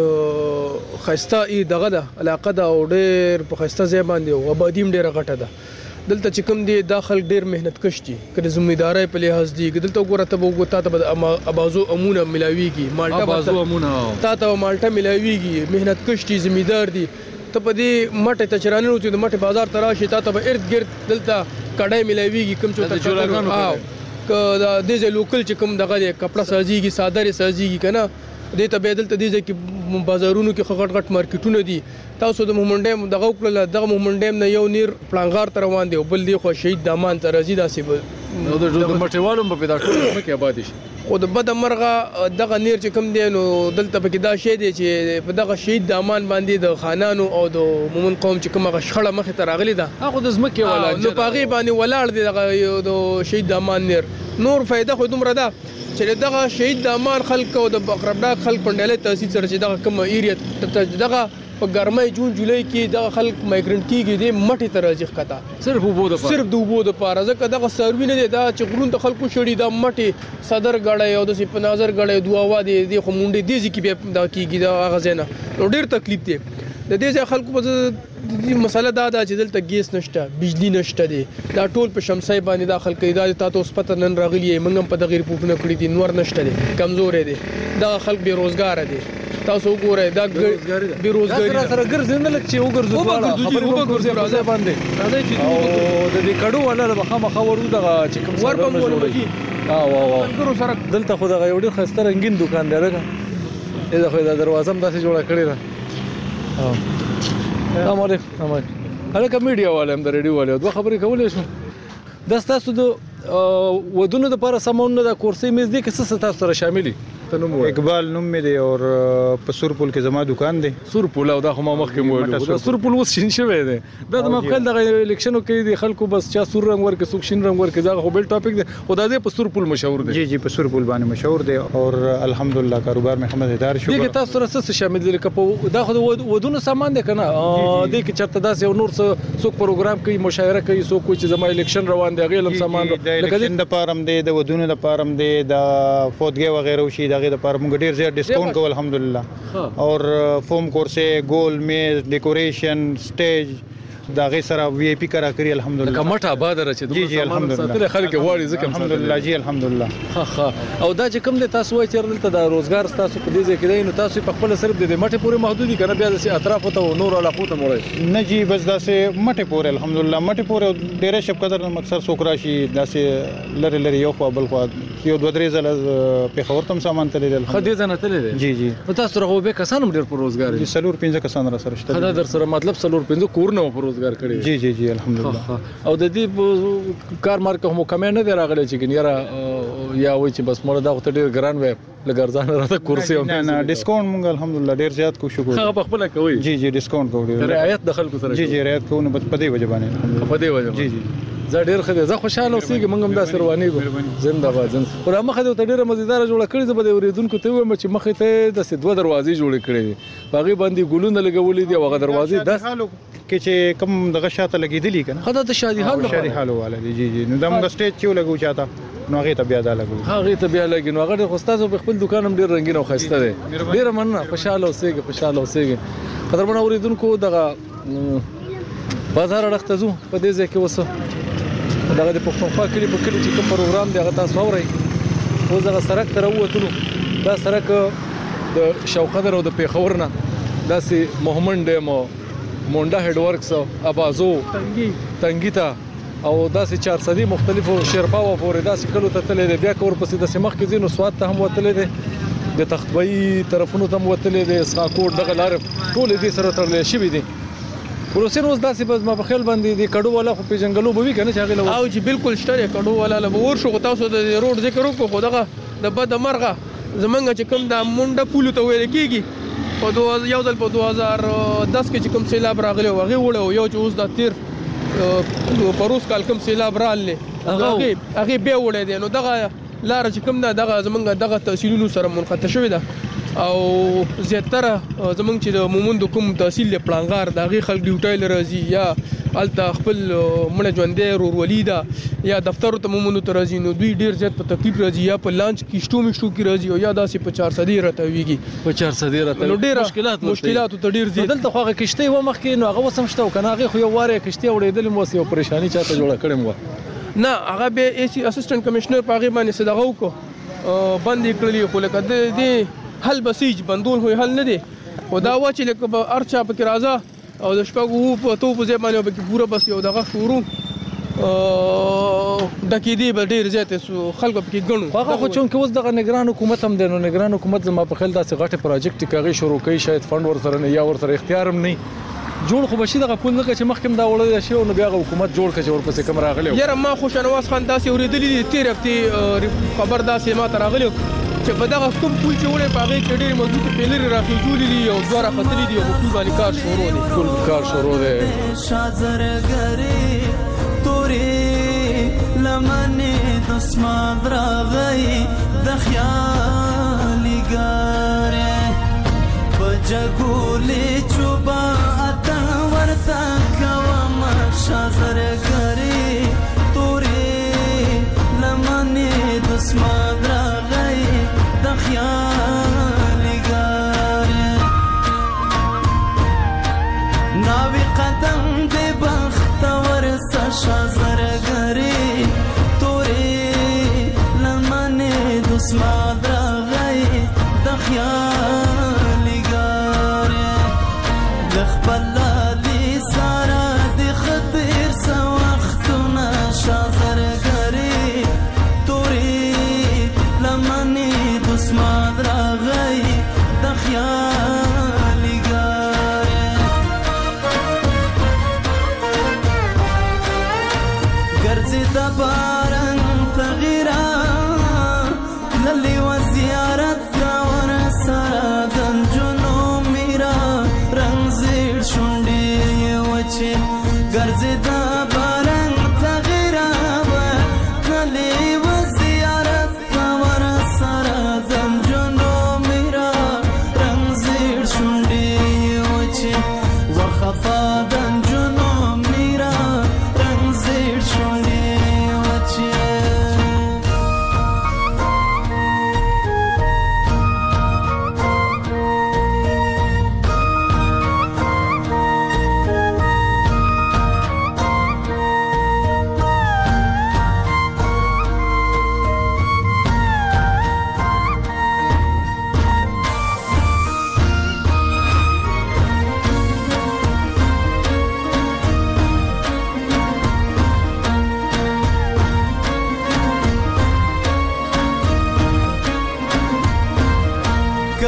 J: خسته ای دغه د علاقه د ډېر په خسته ځای باندې او آبادیم ډېر غټه ده دلته چې کوم دي داخل ډیر مهنت کش دي کله ذمہداري په لحاظ دي دلته وګوره ته وګوره ته ابازو امونه ملاويږي مالټا ابازو امونه ته مالټا ملاويږي مهنت کش دي ذمہدار دي ته په دې مټه ته چرانه وته د مټه بازار تراشي ته ارد ګرد دلته کډای ملاويږي کوم چوته جوړاګانو که د دې لوکل چې کوم دغه کپڑا سازيږي صادره سازيږي کنه دې ته بدل ته دې چې بازارونو کې غټ مارکیټونه دي تاسو د مومندیم دغه کړل دغه مومندیم نه یو نیر پلانغار تر روان دی بل دی خو شهید دامان تر رزي داسې
D: نو د مټیوالو په پیدا ټول کې آباد شي
J: خو د بد مرغه دغه نیر چې کوم دی نو دلته پکې دا شی دی چې په دغه شهید دامان باندې د خانانو او د مومن قوم چې کومه شخړه مخه ته راغلي ده
D: هغه د زمکه ولا
J: نو پاغي باندې ولاړ دی دغه د شهید دامان نیر نور فائدہ خو دومره ده چې دغه شهید دامان خلک او د بقربډا خلک پندلې تاسیس سره چې دغه کوم ایریا دغه په ګرمۍ جون جولای کې دغه خلک مایګرنټ کیږي د مټي تر ځخ کتا
D: صرف وبو د
J: پاره ځکه دغه سروي نه دی دا چې غرون د خلکو شړې د مټي صدر غړې او د سي په نظر غړې دواوا دي د خمونډي دي چې دا کیږي دا غزنه ډېر تکلیف دی د دې خلکو په مسله دا چې دلته ګیس نشته بجلی نشته دی دا ټول په شمسای باندې داخل کړي دا تاسو پته نن راغلی منګم په دغه ریپورتونه کړی دي نور نشته دی کمزور دی دا خلک بیروزګار دي تاسو وګورئ دا بیروزګاری
D: سره ګرځي نه لکه چې وګرځو خبرې وګرځي راځي باندې راځي چې او د دې کډو ولا د بخامه خبرو دغه چې کوم
J: ور په مولوي
D: وا ګرو سره دلته خو دغه یو ډېر خسته رنگین دکان دی راګه دا خو د دروازه هم داسې جوړه کړې ده السلام علیکم هغه میډیا والے هم د ریډیو والے دوه خبرې کولې شو د تاسو د ودونو د لپاره سمون د کورسي میز دي که څه تاسو سره شاملي
K: اقبال نوم مې دی او په سورپول کې زما دکان دی
D: سورپول او دا خو ما مخکې مو سورپول وس شین شوی دی دا د مخکل د الیکشنو کې د خلکو بس چا سور رنگ ورکه سوک شین رنگ ورکه دا خو بل ټاپک دی خدای دې په سورپول مشهور دی
K: جی په سورپول باندې مشهور دی او الحمدلله کاروبار مې مزیدار شو
D: دغه تاسو سره څه شامل دي که دا خو ودونو سامان دی کنه دې کې چرته داس یو نور څوک پروګرام کوي مشاعره کوي څوک چې زما الیکشن روان دی غیلم سامان
K: لکه د پارم دی د ودونو د پارم دی د فوتګي وغیرہ شي دغه د پارم ډیر زیات ډیسکاونټ کو الحمدلله اور فوم کورسه ګول میز ډیکوریشن سټیج دا غي سره وی آی پی کرا کړی الحمدلله
D: کمټ آباد راچې
K: جی جی الحمدلله
D: خلک واړي ځکه
K: الحمدلله جی الحمدلله
D: او دا چې کوم د تاسو وایي چې دلته د روزګار تاسو په دې ځای کې دی نو تاسو په خپل صرف د مټه پورې محدودي کنه بیا د اطراف ته نور علاقو ته موړی
K: نه جی بس دا سه مټه پورې الحمدلله مټه پورې ډېر شپ قدر مکسر سوکرا شي دا سه لری یو خو بل خو یو دوه درې زله په خبر تم سامان تللی
D: خدای زنه تللی
K: جی جی
D: تاسو رغو به کسان ډېر پر روزګار
K: دي سلور 15 کسان را سره شته
D: خدای در سره مطلب سلور 15 کورونه پر روزګار کړي
K: جی جی جی الحمدلله
D: او د دې کار مارکه هم کم نه دی راغلی چې ګنیرا یا وای چې بس مړه دا وخت ډیر ګران وي لګرځان راته کرسي هم
K: نه ډیسکاونټ مونږ الحمدلله ډیر زیات کوشش کوو
D: هغه په خپل کوي
K: جی جی ډیسکاونټ کوو
D: رعایت د خلکو سره
K: جی جی رعایت کوو نو په دې وجه باندې
D: په دې وجه
K: جی جی
D: زه ډیر خدای زه خوشاله اوسېږم موږ هم دا سرواني زنده‌باد زنده خو مخه ته ډیره مزیدار جوړه کړې زه به اوریدونکو ته وایم چې مخه ته د دوه دروازې جوړې کړې باغی باندې ګلونه لګولې دي او هغه دروازې د
K: حالو کې چې کوم دغه شاته لګېدلې کنه
D: خدای ته شادي حال
K: والا جی جی نو د موږ سټیج چې لګو چاته نو هغه ته بیا دا لګو
D: هغه ته بیا لګي نو هغه خو تاسو په خپل دکان هم ډیر رنگین او خسته دي ډیر مننه خوشاله اوسېږي قدرمن اوریدونکو دغه بازار اړخته زو په دې ځای کې وسه دغه د پښتونخوا کلی په کلی چې کوم پروګرام دی هغه تاسو اورئ خو دغه سړک ته راووتلو دا سړک د شوقدر او د پیښور نه داسې محمد ډیم مونډا هډ ورکس ابازو تنګی ته او داسې 400 مختلفو شیرپاو پورې داسې کلو ته تللی دی بیا کور پسې داسې مخکې ځینو سواد ته هم وتلی دی د تختبۍ طرفونو ته هم وتلی دی اسقاکوټ دغه لارې ټولې دې سره تړلی شوي دي پروسین اوس داسې بس ما په خیال باندې د کډو والا خو پیژنګلو به وي کنه چې هغه له
J: او چې بالکل شته کډو والا له ور شو تاسو د روډ ذکر وکړو خو دغه د بد مرغه زمونږ چې کوم د مونډه پولو ته ویل کیږي په یو ځل په 2010 کې چې کوم سیلاب راغلی هغه وړو یو چې اوس د تیر پروس کال کوم سیلاب راغلی هغه به وړي دي نو دغه لار چې کوم دغه زمونږ دغه تحصیلونو سره منقطع شوی ده او زیاتره زمونږ چې د مومند کوم تحصیل له پلانګار دغه خلک ډیوټای لري یا الته خپل مړ ژوندې رورولي دا یا دفتر ته مومند ته راځي نو دوی ډیر زیات په تکلیف راځي یا په لانچ کیشتو کې راځي او یا داسې په 400 راته ویږي
D: په 400 راته
J: نو ډیر مشکلات ته ډیر زیات
D: دلته خو هغه کشته و مخکې نو هغه وسم شته کنه هغه خو یو واره کشته وړېدل مو یو پریشانی چاته جوړه کړم و
J: نه هغه به ایسی اسسټنټ کمشنر پاغي باندې صدغه وکړو باندې کړلی خو لکه د حل بسیج بندول هو حل نه دي او دا و چې لکه ارچا په راځه او د شپږو په تو په ځای باندې به پورا بس یو دغه شروع د کې دی به ډیر زیات خلکو په کې غنو
D: هغه خو چون کې اوس دغه نگران حکومت هم دی نو نگران حکومت زما په خیال داسې غټه پروجیکټ کاغي شروع کوي شاید فند ورسره نه یا ورسره اختیار هم نه جوړ خو بشي دغه پول نه چې مخکم دا وړل شي او نو بیا حکومت جوړ کړي ورپسې کوم راغلی
J: یاره ما خو شنواز خان داسې اوریدلې تیر هفته خبر داسې ما ته راغلی چې په دغه کوم پول چې وړي په هغه کې ډېر مضبوط پیلر راخېجولې دي او دوه راختلې دي او په پول باندې کار شروع دي
D: ټول کار شروع دی
G: شازرګری تورې لمنې د سماد راغی د خیالي ګارې په جګولې چوبا اتن ورته کوم شازرګری تورې لمنې د سماد خیالي ګارې ناوی قدم دې بختور سشا زرګري تورې لمنې دسما درغی د خیالي ګارې د خپل لالي سارا د خطر سو وختونه شازرګري تورې لمنې دسما درغی د خیالي ګارې ګرځي د باران تغیرا للی و زیارت دا ور سره د جنو میرا رنگ زیر شونډې وچې ګرځي د باران تغیرا للی و زیارت دا ور سره د جنو میرا رنگ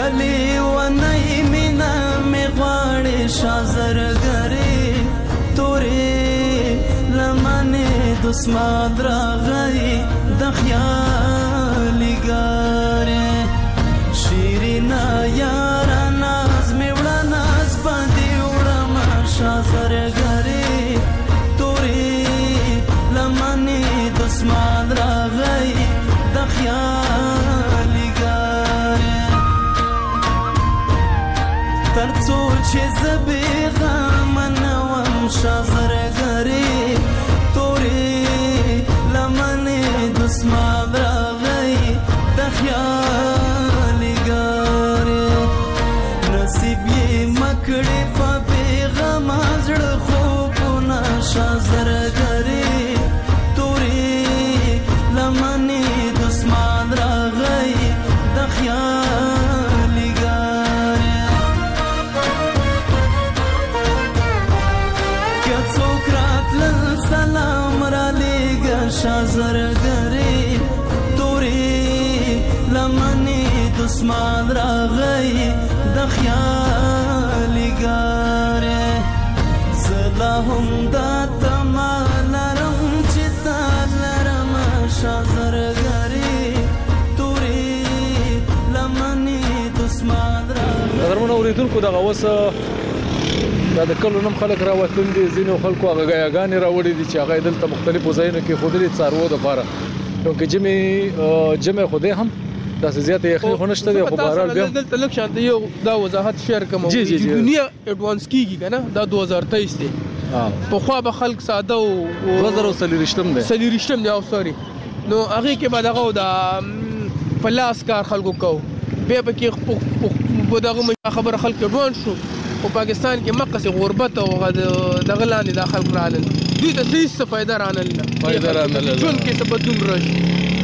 G: کلی ونی مینا می غواړي شازرګری تورې لمنې دسمال راغی د خیالي ګارې شیرینا یارا ناز می وړه ناز باندې وړم شازرګری تورې لمنې دسمال راغی د خیالي ګارې ترڅو چې زبې غم نوم شازرګری تورې لمنې دسمال راغی د خیالي ګارې نصیب یې مکړې په بیغم زړه خوبونه شازرګری تورې لمنې دسمال راغی د خیالي ګارې که څوک راتلل سلام را لېږه شازرګری تورې لمنې دسمال راغی د خیالي ګارې زه لا هم دا تمه لرم چې تا لرم شازرګری تورې لمنې دسمال راغی.
D: قدرمنو اوریدونکو دغه اوس دا د کلو نم خلک راوتل دي ځینو خلکو هغه غیاګانې راوړي دي چې هغه دلته مختلفو ځایونو کې خودلي څارو د پاره کیونکه جمع خوده هم داسې زیاته یخني خو نشته دی خو بهرحال بیا
J: دلته لږ شانته یو دا وضاحت شیر کوم دنیا اډوانس کیږي کنه دا 2023 دی په خو به خلک ساده او
D: 2023
J: دی او سوري نو هغه کې بعد هغه دا پلاس کار خلکو کو به کې په دغه خبره خلک اډوان شو او پاکستان کې مقصد غربت او دغه لاندې داخل راغلل دوی ته هیڅ فائدہ رانل نه ژوند کې څه بدلون راشي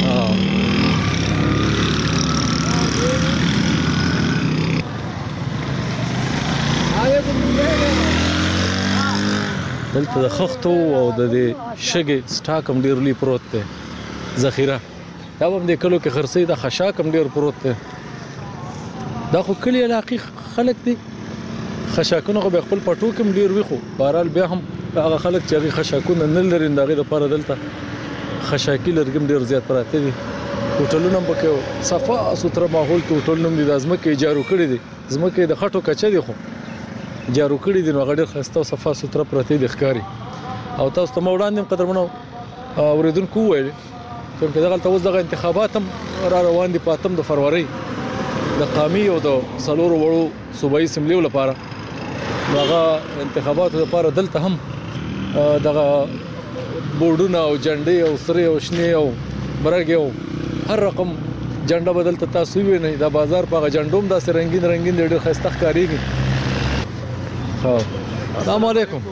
D: دلته د خښتو او د شګې سټاک هم ډېر لوی پروت دی ذخیره دا هم د کلو کې خرڅې د خشاک هم ډېر پروت دی دا خو کلی علاقې خلک دي خشاکونه خو به خپل پټو کې ډېر وي خو بهرحال بیا هم هغه خلک چې هغې خشاکونه نه لري د هغې لپاره دلته خشاکي لرګي هم ډېر زیات پراته دي هوټلونه هم پکې صفا سوتره ماحول کې هوټلونه هم دي د ځمکې جارو کړي دي ځمکې د خټو کچه دي خو جارو کړي دي نو هغه ډېر ښایسته او صفا سوتره پراته دي ښکاري او تاسو ته ما وړاندې هم قدرمنو اورېدونکو وویل چونکې دغلته اوس دغه انتخابات هم را روان دي په 8 د فروری د قامي او د څلورو وړو صوبایي اسمبلیو لپاره هغه انتخاباتو لپاره دلته هم دغه بورډونه او جنډې او سرې او شنې او برګې او هر رقم جنډه بدلته تاسو وینئ دا بازار په جنډوم داسې رنگین رنگین ډېر ښایسته ښکارېږي. السلام علیکم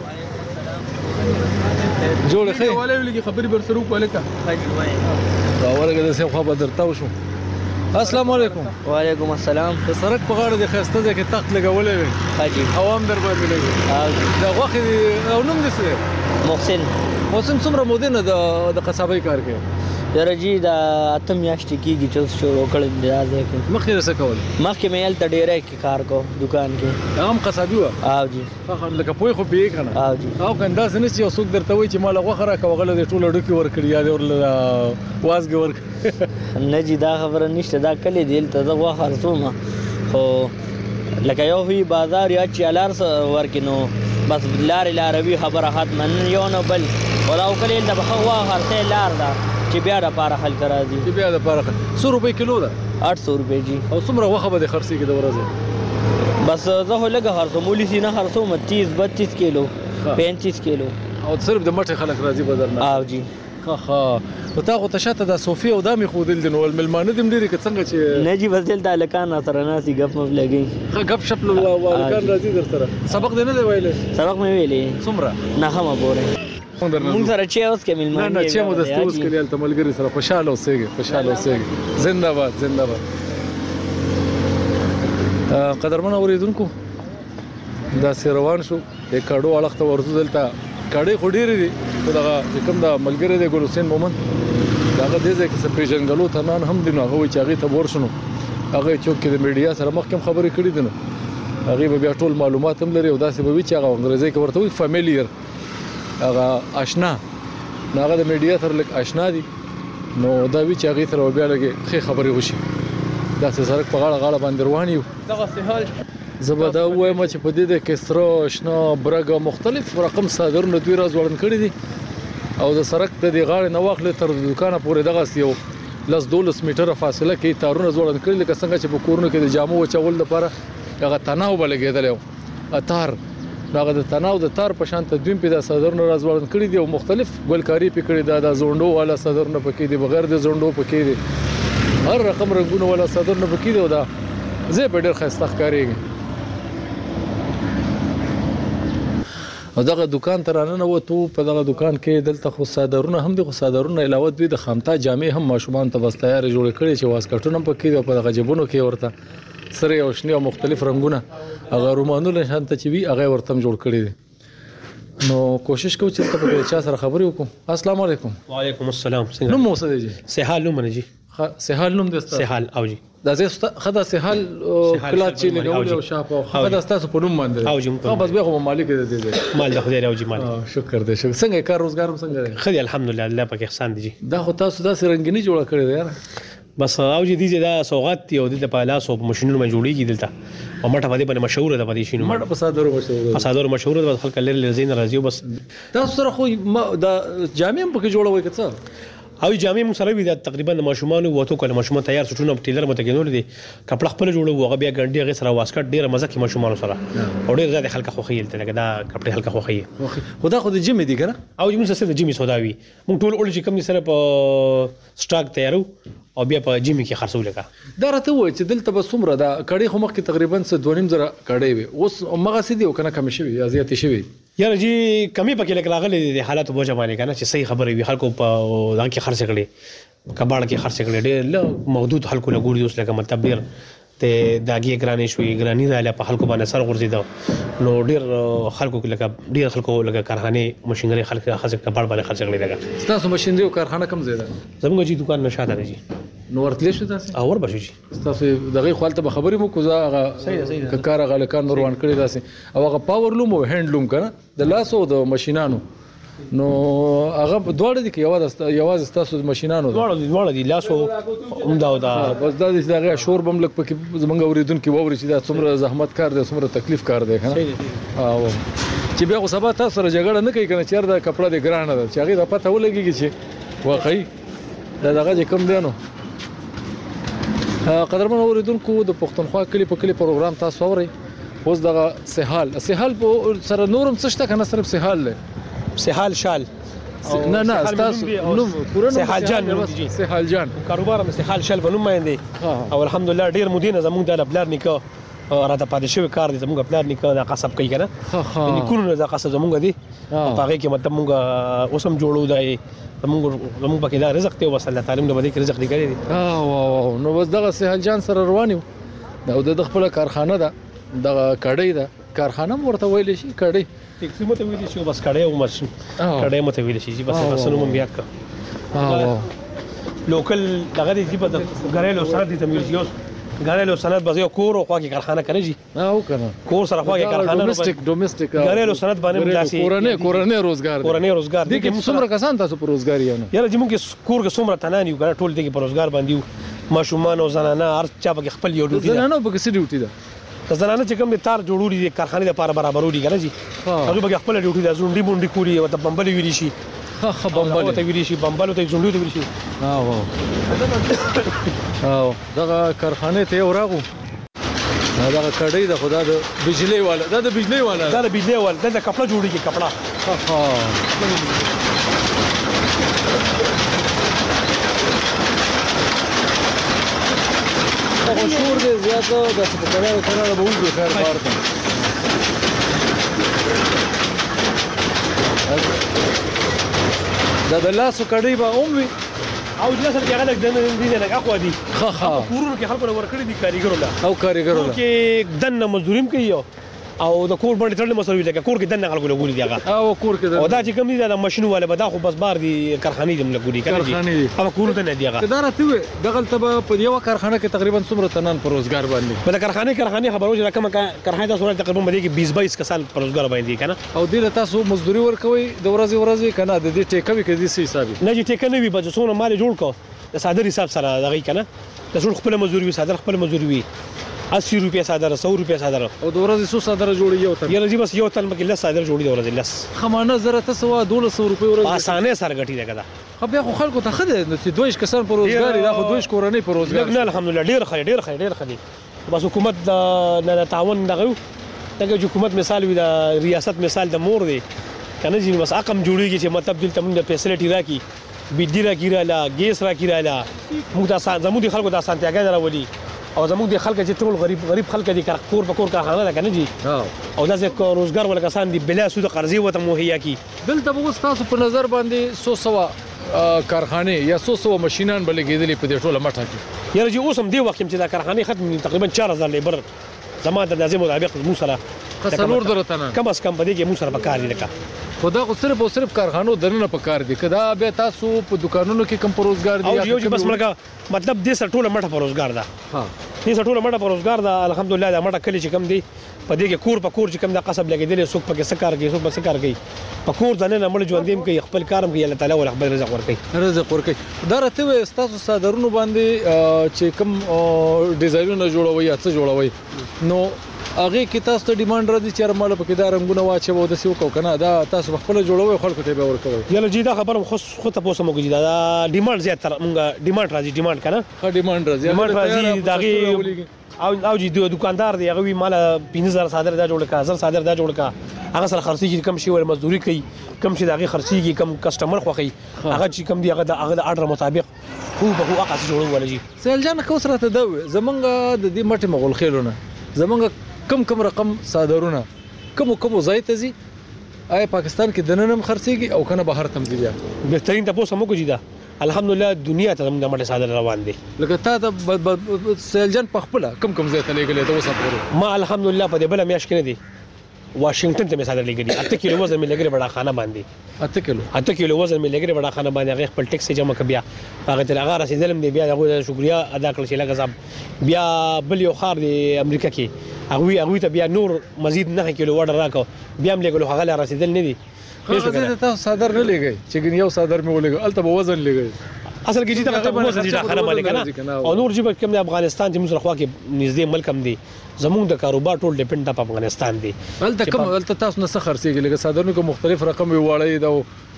D: جوړ خیر
J: ولې خبرې بر سره وکړه
D: دا ورګه د سیمه خبر درته وشو. السلام علیکم.
L: وعلیکم السلام.
D: د سړک په غاړه د خسته ځکه تخت لګولې وي
L: حاجی
D: عوام در باندې لګي دا غوخه او نوم دې څه
L: محسن
D: څومره موده نه د قصابۍ کار کوي
L: درجی دا اتم میاشتې کېږي چې شروع کړم دا ځکه
D: مخکې څه کول
L: مخکې مې هلته ډېری کې کار کو دکان کې
D: هم قصابي و
L: او جی
D: لکه پوی خو به کنه
L: او جی
D: او کنده سنس یو څوک درته وای چې مال غوخه راکوه غل د ټوله ډکی ورکړي یا ورل وازګ ورک
L: نه جی دا خبره نشته دا کله دی ته غوخه ارزومه خو لکه یو وی بازار یا چالار ورکینو بس لاروی خبره ختم نه یو نه بل ولا کله د بخوا هرته لار دا چې بیا د پاره خل کرا دي
D: چې بیا د پاره 100 روپے کیلو ده
L: 800 روپے جی
D: او څومره وخه به خرڅي کې د ورځې
L: بس زه لګه هرڅو مولي سي نه هرڅو 30 کیلو 35 کیلو
D: او صرف د مټه خلک راځي بدر نه
L: او جی
D: خا نو تا خو تشاته د صوفي او دامي خودل دي نو الملمانه دم ډیره څنګه چې
L: نه جی بدل د لکان سره ناسي غپ مې لګي
D: غپ شپ لکان راځي در سره سبق دی نه ویلې
L: سبق مې ویلې
D: څومره
L: نه هم بوره مونږ سره چې اوس کې ملمانه
D: نه چې مو د استوس کې ال تملګری سره خوشاله اوسېږي زنده‌باد قدرمن اوریدونکو دا روان شو د کاډو اړخته ورزو دلته کاډې خډيري دي دغه کوم د ملګری د ګل حسین مومن داغه دې ځکه چې پیژنګلو ته نن هم دی نو هغه چې هغه ته ورشنو هغه چوک کې د میډیا سره مخکې خبرې کړې دي نو هغه به بیا ټول معلومات هم لري او داسې به وي چې هغه انګریزي کې ورته وي فیملییر هغه آشنا نو هغه د میډیا سره لږ آشنا دي نو دا وی چې هغه سره بیا لګي ښه خبرې وشي داسې سره په غاړه باندې روان یو
J: دغه سهال
D: زبدا وایم چې په دې د کسرو آشنا برګه مختلف رقم صادرونه دوی راز وړاندې کړی دي او د سړک د غاړې نه واخلې تر دکانه پورې دغه یو 12 میټره فاصله کې تارونه وړاندې کړل لکه څنګه چې په کورونو کې د جامو وچول لپاره هغه تناو بلګیدل اتار هغه د تناو د تار په شان تدوین په د صدرونو راز وړاندې کړی دي او مختلف ګلکاری پکړي د زوندو والا صدرونه پکې دي بغیر د زوندو پکې دي هر رقم رنگونه والا صدرونه پکې دي او دا زه په ډېر خسته ښکاریږي او دغه دکان ترانه وته په دغه دکان کې دلته خو صادرونه هم دي خو صادرونه علاوه دوی د خامتا جامې هم ماشومان ته واستایار جوړ کړي چې واسکټونه پکې دي په دغه جبونو کې ورته سره او شنی او مختلف رنگونه هغه رومانونه شانته چې وی هغه ورته جوړ کړي دي نو کوشش کوم چې په چا سره خبرې وکړو السلام علیکم
M: وعلیکم السلام
D: څنګه نو موسه دی
M: سهال نوم نه جی
D: سهال نوم دسته
M: سهال او جی
D: دا زه خدا سهال کلات چې لګول او شاپ او خدا تاسو په نوم باندې
M: او جی
D: بس به کوم مالک دې
M: مال د خدای او جی مال
D: شکر دې شکر څنګه کار روزګار څنګه دی
M: خدای الحمدلله الله پاک احسان دی
D: دا خو تاسو دا سرنګنی جوړ کړی دی یار
M: بس او جی دې دا سوغات دی او د پالاس او ماشينونو ما جوړیږي دلته او مټه باندې مشهور ده باندې شینو
D: مټه په صادرو مشهور
M: ده خلک لري زین راځي بس
D: تاسو سره خو دا جامع هم پکې جوړوي که څه
M: او جامع مو سره وي دا تقریبا د ماشومان وته کله ماشومان تیار سټونه ټیلر متګنول دي کپړه خپل جوړو هغه بیا ګنډي هغه سره واسکټ ډیره مزه کې ماشومان سره او ډیر زیات خلک خو خیل ته دا کپړه خلک خو خی
D: خدا خو د جیم دي کنه
M: او جیم سره د جیم سوداوي مونږ ټول اول چې کم سره په سٹاک تیارو او بیا په جیم کې خرڅول کا
D: دا راته وای چې دلته به څومره دا کړي خو مخ کې تقریبا 2.5 زره کړي وي اوس مغه سدي او کنه کم شوی یا زیات شوی
M: یاره جی کمی پکې لګ راغلي دي حالات بوجه باندې کنه چې صحیح خبره وي خلکو په دغه کې خرڅ کړي کباړ کې خرڅ کړي ډېر محدود خلکو لګوري اوس لکه مطلب ډېر ته داګي ګرانې شوې ګرانی رااله په خلکو باندې سر غورځیدو نو ډېر خلکو لکه ډېر خلکو لکه کارخانه ماشينري خلک خرڅ کباړ باندې خرڅ کړي لګا
D: تاسو ماشينري او کارخانه کم زیاده
M: زموږ جی دکان نشاته دی
D: نو ورتلی شو تاسو
M: اور بشو جی
D: تاسو دغه خپلته به خبرې مو کوزا هغه کار هغه لکان روان کړی داسې او هغه پاور لوم او هند لوم کنه د لاس او د ماشينانو نو هغه دواړه دي کې یواز تاسو د ماشينانو
M: دواړه دي لاس او عمدا
D: بس دا دغه شور بم لک پکې زمونږ اوریدونکو ووري چې دا څومره زحمت کار دی څومره تکلیف کار دی کنه او چې بیا خو سبا تاسو سره جګړه نه کوي کنه چې دا کپړه دی ګرانه ده چې هغه د پته ولګي چې واقعي دغه کم دی نو قدرمن اوریدونکو د پښتونخوا کلی په کلی پروګرام تاسو اورئ اوس دغه سهال سره نورم څه شته کنه صرف سهال له
M: سهال شال
D: نه تاسو نو پوره
M: سهال جان
D: سهال جان
M: کاروبار مې سهال شال بنوم باندې او الحمدلله ډیر مدینه زموږ د بلار نیکه راته پاتې شوی کار دي زموږ بلار نیکه دا قصب کوي کنه نیکونو دا قصب زموږ دي هغه کې مطلب موږ اوسم جوړو دی زموږ پکې دا رزق ته وصله تعلیم د باندې رزق دی کړی
D: نو بس دغه سهال جان سره روانیو دا د خپل کارخانه ده دغه کړی ده کارخانه ورته ویل شي کړی
M: ټیکسي مته ویل شي بس کړی او ماشين کړی مته ویل شي بس نو مم بیا کا لوکل دغه دی په غړېلو سره دي تمویل شي غړېلو سند بزیو کور او خواږه کارخانه کوي جی
D: او کنه
M: کور سره خواږه کارخانه
D: ډومېسټک
M: غړېلو سند باندې ملاسي
D: کورنۍ روزګار
M: دي
D: کې څومره کسان تاسو پر روزګار یو
M: یاره چې موږ کور کې څومره تنانیو غړ ټول دي پر روزګار باندې ماشومان او زنانه هر چا به خپل یو ډیوټي
D: زنانه به څه ډیوټي ده
M: زنانه چې کوم تار جوړوري دي کارخانه لپاره برابروري کنه جی هغه به خپل ډیوټي ده زونډي بونډي کولی او ته بمبلي ویلی شي بمبل ته ویلی شي بمبل ته زونډي ته ویلی شي
D: او دغه کارخانه ته وراغو دغه کډی د خدا د بجلی والا دا د بجلی والا
M: دا د کپڑا جوړیږي کپڑا
D: مشهور دی زیاته د سپکړه کنه به وځي خیر بار ته دا د لاسو کډی به وي
M: او د لاسو هغه لګ دنه لګ اخو دي کورونو کې خلکو ورکړي دي کاریګرو لا
D: او کاریګرو لا
M: کې دنه مزدوریم کوي او د کور باندې تړل مسوي لکه کور کې دنه خلکو لګولي دی هغه
J: او کور کې
M: او دا چې کوم دي دا ماشين والے به دا خو بس بار دي کارخانه دي لګولي کنه جی هغه کور ته نه دی هغه
J: دا راته وي دغه ته په یو کارخانه کې تقریبا څومره تنان پر روزګار باندې
M: بل کارخانه خبرو چې رقم کارخانه تاسو تقریبا باندې کې 20-22 کسان پر روزګار باندې کنه
J: او دې تاسو مزدوري ورکوي د ورځې کنه د دې ټیکوي کې دې حساب
M: نه جی ټیک نه وي بس څونه مال جوړ کو د صادر حساب سره دغه کنه د ټول خپل مزدوري وي صادر خپل مزدوري وي 80 روپیا صادره 100 روپیا صادره
J: او د ورځې 100 صادره جوړي یو تن
M: یره جی بس یو تن مګل صادره جوړي د ورځې لس
J: خمانه زره ته سوا 1200 روپیا ورځ
M: اسانه سره غټي ده
J: خو بیا خو خلکو ته خده نو چې دویش کسان پر روزګار دا خو دویش کورنۍ پر روزګار
M: نه الحمدلله ډیر خدي بس حکومت نه تعاون دغه حکومت مثال وي د ریاست مثال د مور دی کنه جی بس اقم جوړیږي چې مطلب دلته موږ فیسیلیټي راکې بجلی راکې رااله ګیس راکې رااله موږ د زموږ خلکو د سانتیاګا راولي او زموږ د خلک چې ټول غریب خلک دي کور په کور کارخانه ده کنه جی او دا ځکه روزګار ولا کسان دي بلا سود قرضې وته مهیا کی
J: دلته به تاسو په نظر باندې 100 کارخانه یا 100 ماشينان بلګېدلې په دې ټوله مټه کې
M: یاره جی اوس هم دی وخت چې دا کارخانه ختم تقریبا 4000 لیبر زما د لازم مطابق مو سره
J: څلور درته نه
M: کم از کم بده کې مو سره پکار دي لکه
J: خدا خو صرف کارخانو دنه پکار دي کدا به تاسو په دکانونو کې کم روزګار دي
M: او یو بس ملګه مطلب دې سره ټوله مټه پر روزګار ده
J: ها
M: دې سره ټوله مټه پر روزګار ده الحمدلله دا مټه کلی چې کم دي په دې کې کور په کور چې کم دا قصب لګیدل سوق په کې سکار کې سوق په سکار کې په کور دنه نه مړ ژوندیم کې خپل کارم کې الله تعالی ول خپل رزق ورکړي دا راته وي تاسو صادرونو باندې چې کم ډیزاینونه جوړوي یا څه جوړوي نو هغه کې تاسو ته ډیماند راځي چې مال په کې دا رنگونه واچو د سیو کو کنه دا تاسو خپل جوړوي خلکو ته به ورکوي یله جی دا خبره خو ته پوسه موږ دا ډیماند زیات تر موږ ډیماند راځي ډیماند کنه
J: ډیماند راځي
M: داغي او جی دکاندار دی هغه مال 15000 صادر دا جوړ کا 1000 صادر دا جوړ کا هغه سره خرڅي کم شي ور مزدوري کوي کم شي داغي خرڅيږي کم کسٹمر خوخي هغه چې کم دی هغه د اډر مطابق هو به هغه جوړول ولجی
J: سیل جان کو سره ته دا زمونږ د دې مټه مغول خېلونه زمونږ کم رقم صادرونه کوم ځای ته زی آیا پاکستان کې دننم خرڅيږي او کنه بهر تم زی بیا
M: بهترین تاسو موږ جیدا الحمدلله دنیا ته موږ مټه صادر روان دي
J: لکه تا د سیلجن پخپله کم ځای ته لګلې ته وسه
M: ما الحمدلله په دې بل میاش کې نه دي واشنگټن ته صادر لګړي 8 کیلو وزن مې لګړي بڑا خانه باندې 8 کیلو وزن مې لګړي بڑا خانه باندې هغه خپل ټیکس جمع کبیا هغه تر هغه رسیدلم دی بیا هغه شکریا ادا کړل چې لکه صاحب بیا بل یو خار دی امریکا کې هغه ته بیا نور مزید 9 کیلو وړ راکو بیا هم لګلو هغه رسیدل نه دي
J: خو ته صادر نه لګي چې یو صادر مې ولګ الته وزن لګي
M: اصل کې چې دا وزن دي خانه باندې کنه او نور جيب کوم د افغانستان چې موږ خوا کې نږدې ملک هم دي زموږ د کاروبار ټول ډیپند په افغانستان دی
J: الته کوم الته تاسو نه څه خرڅيږي لکه صادرونو کو مختلف رقم وی وړي دا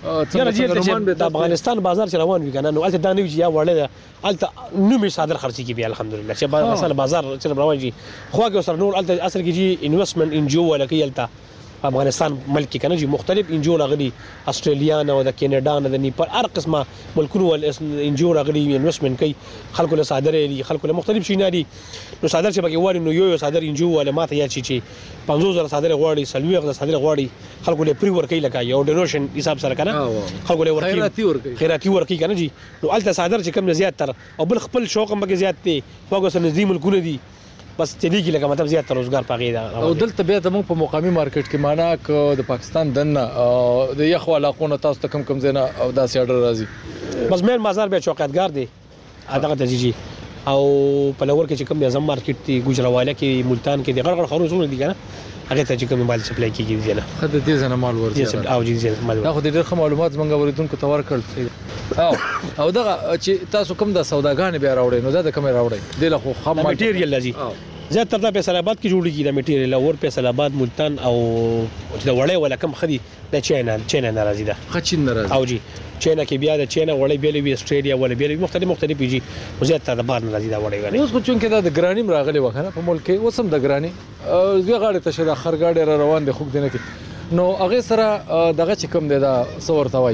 M: د افغانستان بازار چې روان وي کنه نو الته دا نه وی یا وړي الته نو می صادر خرڅيږي بیا الحمدلله چې مثلا بازار چې روان دي خو کې سره نور الته اصل کې جی انویسټمنټ انجو ولا کې الته افغانستان ملک کنه جی مختلف انجو راغلي استرالیا نه او د کینیډا نه د نیپال هر قسمه ملکونو ول انجو راغلي انویسټمنټ کوي خلکو له صادره دي خلکو له مختلف شي نه دي نو صادر چې بګي واري نو یو صادر انجو ولا ماته یا چې 50000 صادر غواړي سلويغ صادر غواړي خلکو له پری ور کوي لکه یو ډونیشن حساب سره کنه خلکو له خیراتي ور کوي کنه جی نو الته صادر چې کم زیات تر او بل خپل شوق هم بګي زیات دي فوق سره نظام ملکونه دي بس تدیږي لکه مطلب زیات روزګار پاګی دا
J: او دلته بیا د موږ په مقامی مارکیټ کې معنا ک د پاکستان دنه د یخو علاقونو تاسو ته کم زینا او داسې اډر راځي
M: بس مین بازار به چوکاتګار دی اداګه تجیجی او په لور کې چې کم اعظم مارکیټ دی ګجراواله کې ملتان کې دی غړغړ خروزونه دي کنه هغه ته چې کوم مال سپلای کیږي نه
J: خد دې زنه مال ورته
M: او دې مال
J: دا خو ډېر معلومات زمونږ اوریدونکو ته ورکړل او دغه چې تاسو کوم د سوداګانې بیا راوړئ نو دا د کوم راوړئ د له خو خام
M: میټیریل لذي زیات تر د فیصل آباد کې جوړیږي د میټیریل اور فیصل آباد ملتان او چې د وړې ولا کم خدي د چینا ناراضي ده
J: خچین ناراضي
M: او جی چینا کې بیا د چینا وړې بیلې وی استرالیا ولا بیلې مختلف جی زیات تر د بار ناراضي ده وړې غني
J: اوس خو چونکې دا د ګرانیم راغلي وخنه په ملک کې وسم د ګرانی زی غاړه ته شدا خرګاډه روان دي خوب دینه کې نو هغه سره دغه چې کم دی دا څور توای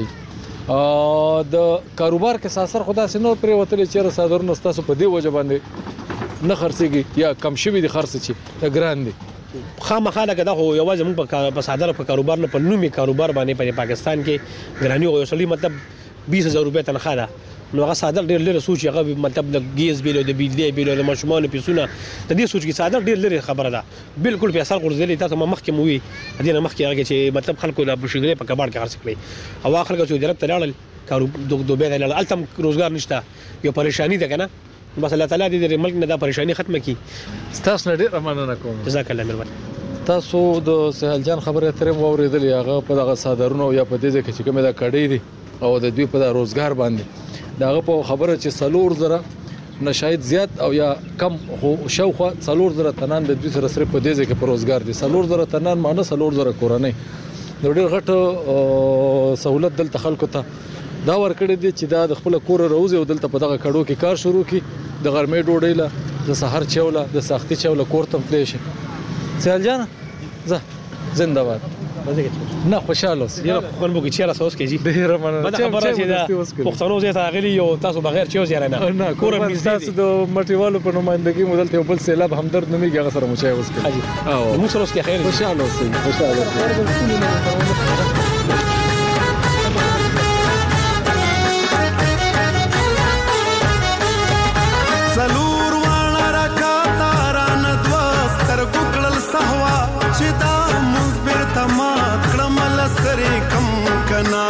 J: د کاروبار کې ساسر خدا سينو پر وتل چیرې صادرونه تاسو په دی وجه باندې نه خرڅيږي یا کم شوی دي خرڅ چی ګران دي
M: خامخا لکه دا خو یوازې موږ په صادره په کاروبار نه په نومي کاروبار باندې په پاکستان کې ګرانی او اصلي مطلب 20000 روپے تنخواه ده نو هغه صادر ډېر لري سوچ هغه مطلب د ګیس بیل او د بجلی بیل او د ماشومان پیسونه د دې سوچ کې صادر ډېر لري خبره ده بالکل په اثر غورځلې تاسو ما مخکې موي دې نه مخکې هغه چې مطلب خلکو لا بشګري په کباړ کې خرڅ کړي او خلکو چې درته لاړل کارو دوبه نه لاړل التم روزګار نشته یو پریشانی ده کنه بس الله تعالی دې د ملک نه دا پریشانی ختمه کړي
D: تاسو نه ډېر مننه کوم
M: جزاک الله مهرباني
D: تاسو د سهل جان خبره ترې واورېدلې هغه په دغه صادرونو یا په دې کې چې کومه دا کړې دي او د دوی په روزګار باندې داغه په خبره چې سلور زره نه شاید زیات او یا کم خو شاوخوا سلور زره تنان د دوی سره په دې کې په روزګار دي سلور زره تنان معنی سلور زره کورنۍ د ډېر غټ سہولت دلته خلکو ته دا ورکړې دي چې دا د خپل کور روزي او دلته په دغه کډو کې کار شروع کی د غرمې ډوډۍ له د سحر چوله د ساختي چوله کور تم پلی شي سهل جان زنده باد نه خوشاله اوس
M: یو خپل مو کې چیرې سوس کې جی
D: ډیر مننه
M: چې خبره چې دا پښتنو زه تاغلی یو تاسو بغیر چیو زیاره نه
D: کورم تاسو د مټیوالو په نمائندګي مدل ته بل سیلاب همدرد نمي هغه سره مچای اوس کې
M: او مو سره اوس کې خیر
D: خوشاله اوسئ خوشاله
G: سلور وانا رکاتا ران دوستر ګکړل سهوا چې دا مزبر تما کړمل سره کم کنا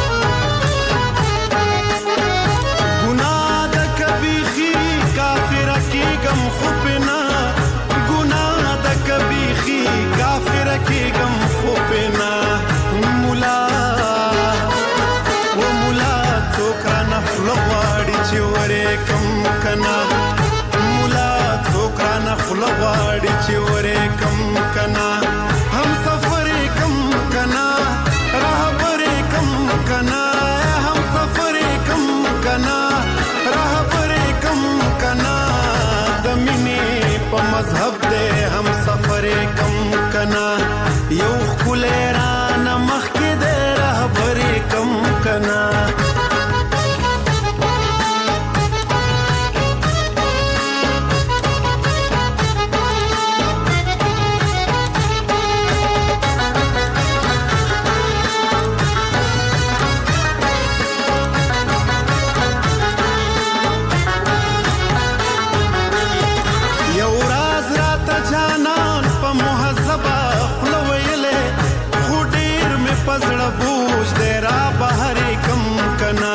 G: ګناه د کبيخي کافر کې غم خوبنا ګناه د کبيخي کافر کې غم خوبنا مولا و مولا څوکرا نفل واړي چې وره کم کنا مولا څوکرا نفل واړي چې وره کم کنا هم سفر کم کنا راهبر کم کنا هم سفر کم کنا راهبر کم کنا د مینې په مذهب دې هم سفر کم کنا یو خلران مخ کې دې راهبر کم کنا بوج دے را بہر کم کنا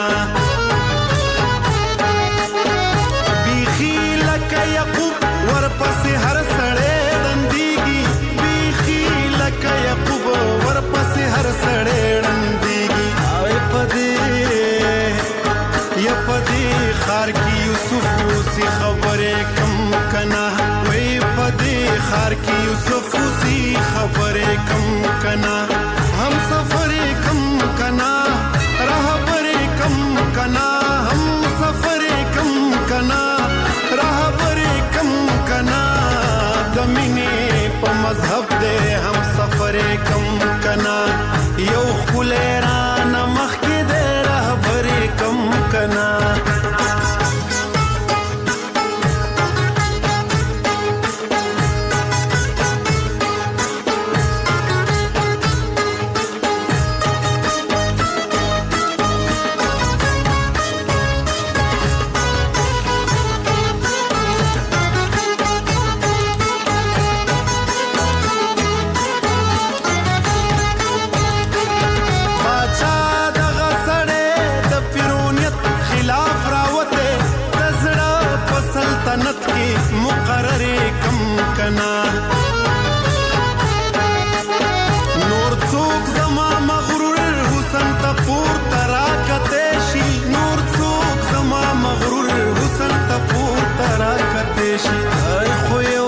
G: بیخی لک یعقوب ورپس ہر سڑے رندیگی بیخی لک یعقوب ورپس ہر سڑے رندیگی آئے پدے یا پدے خار کی یوسف سی خبرے کم کنا وی پدے خار کی یوسف سی خبرے کم کنا हम सफर कम कना राहबर कम कना हम सफर कम कना राहबर कम कना दमिने प मजहब दे हम सफर कम कना यो खुलेरान मख के दे राहबर कम कना مقرر کم کنا نور څوک زما مغرور حسن ته پور ترا کتشي نور څوک زما مغرور حسن ته پور ترا کتشي خو یو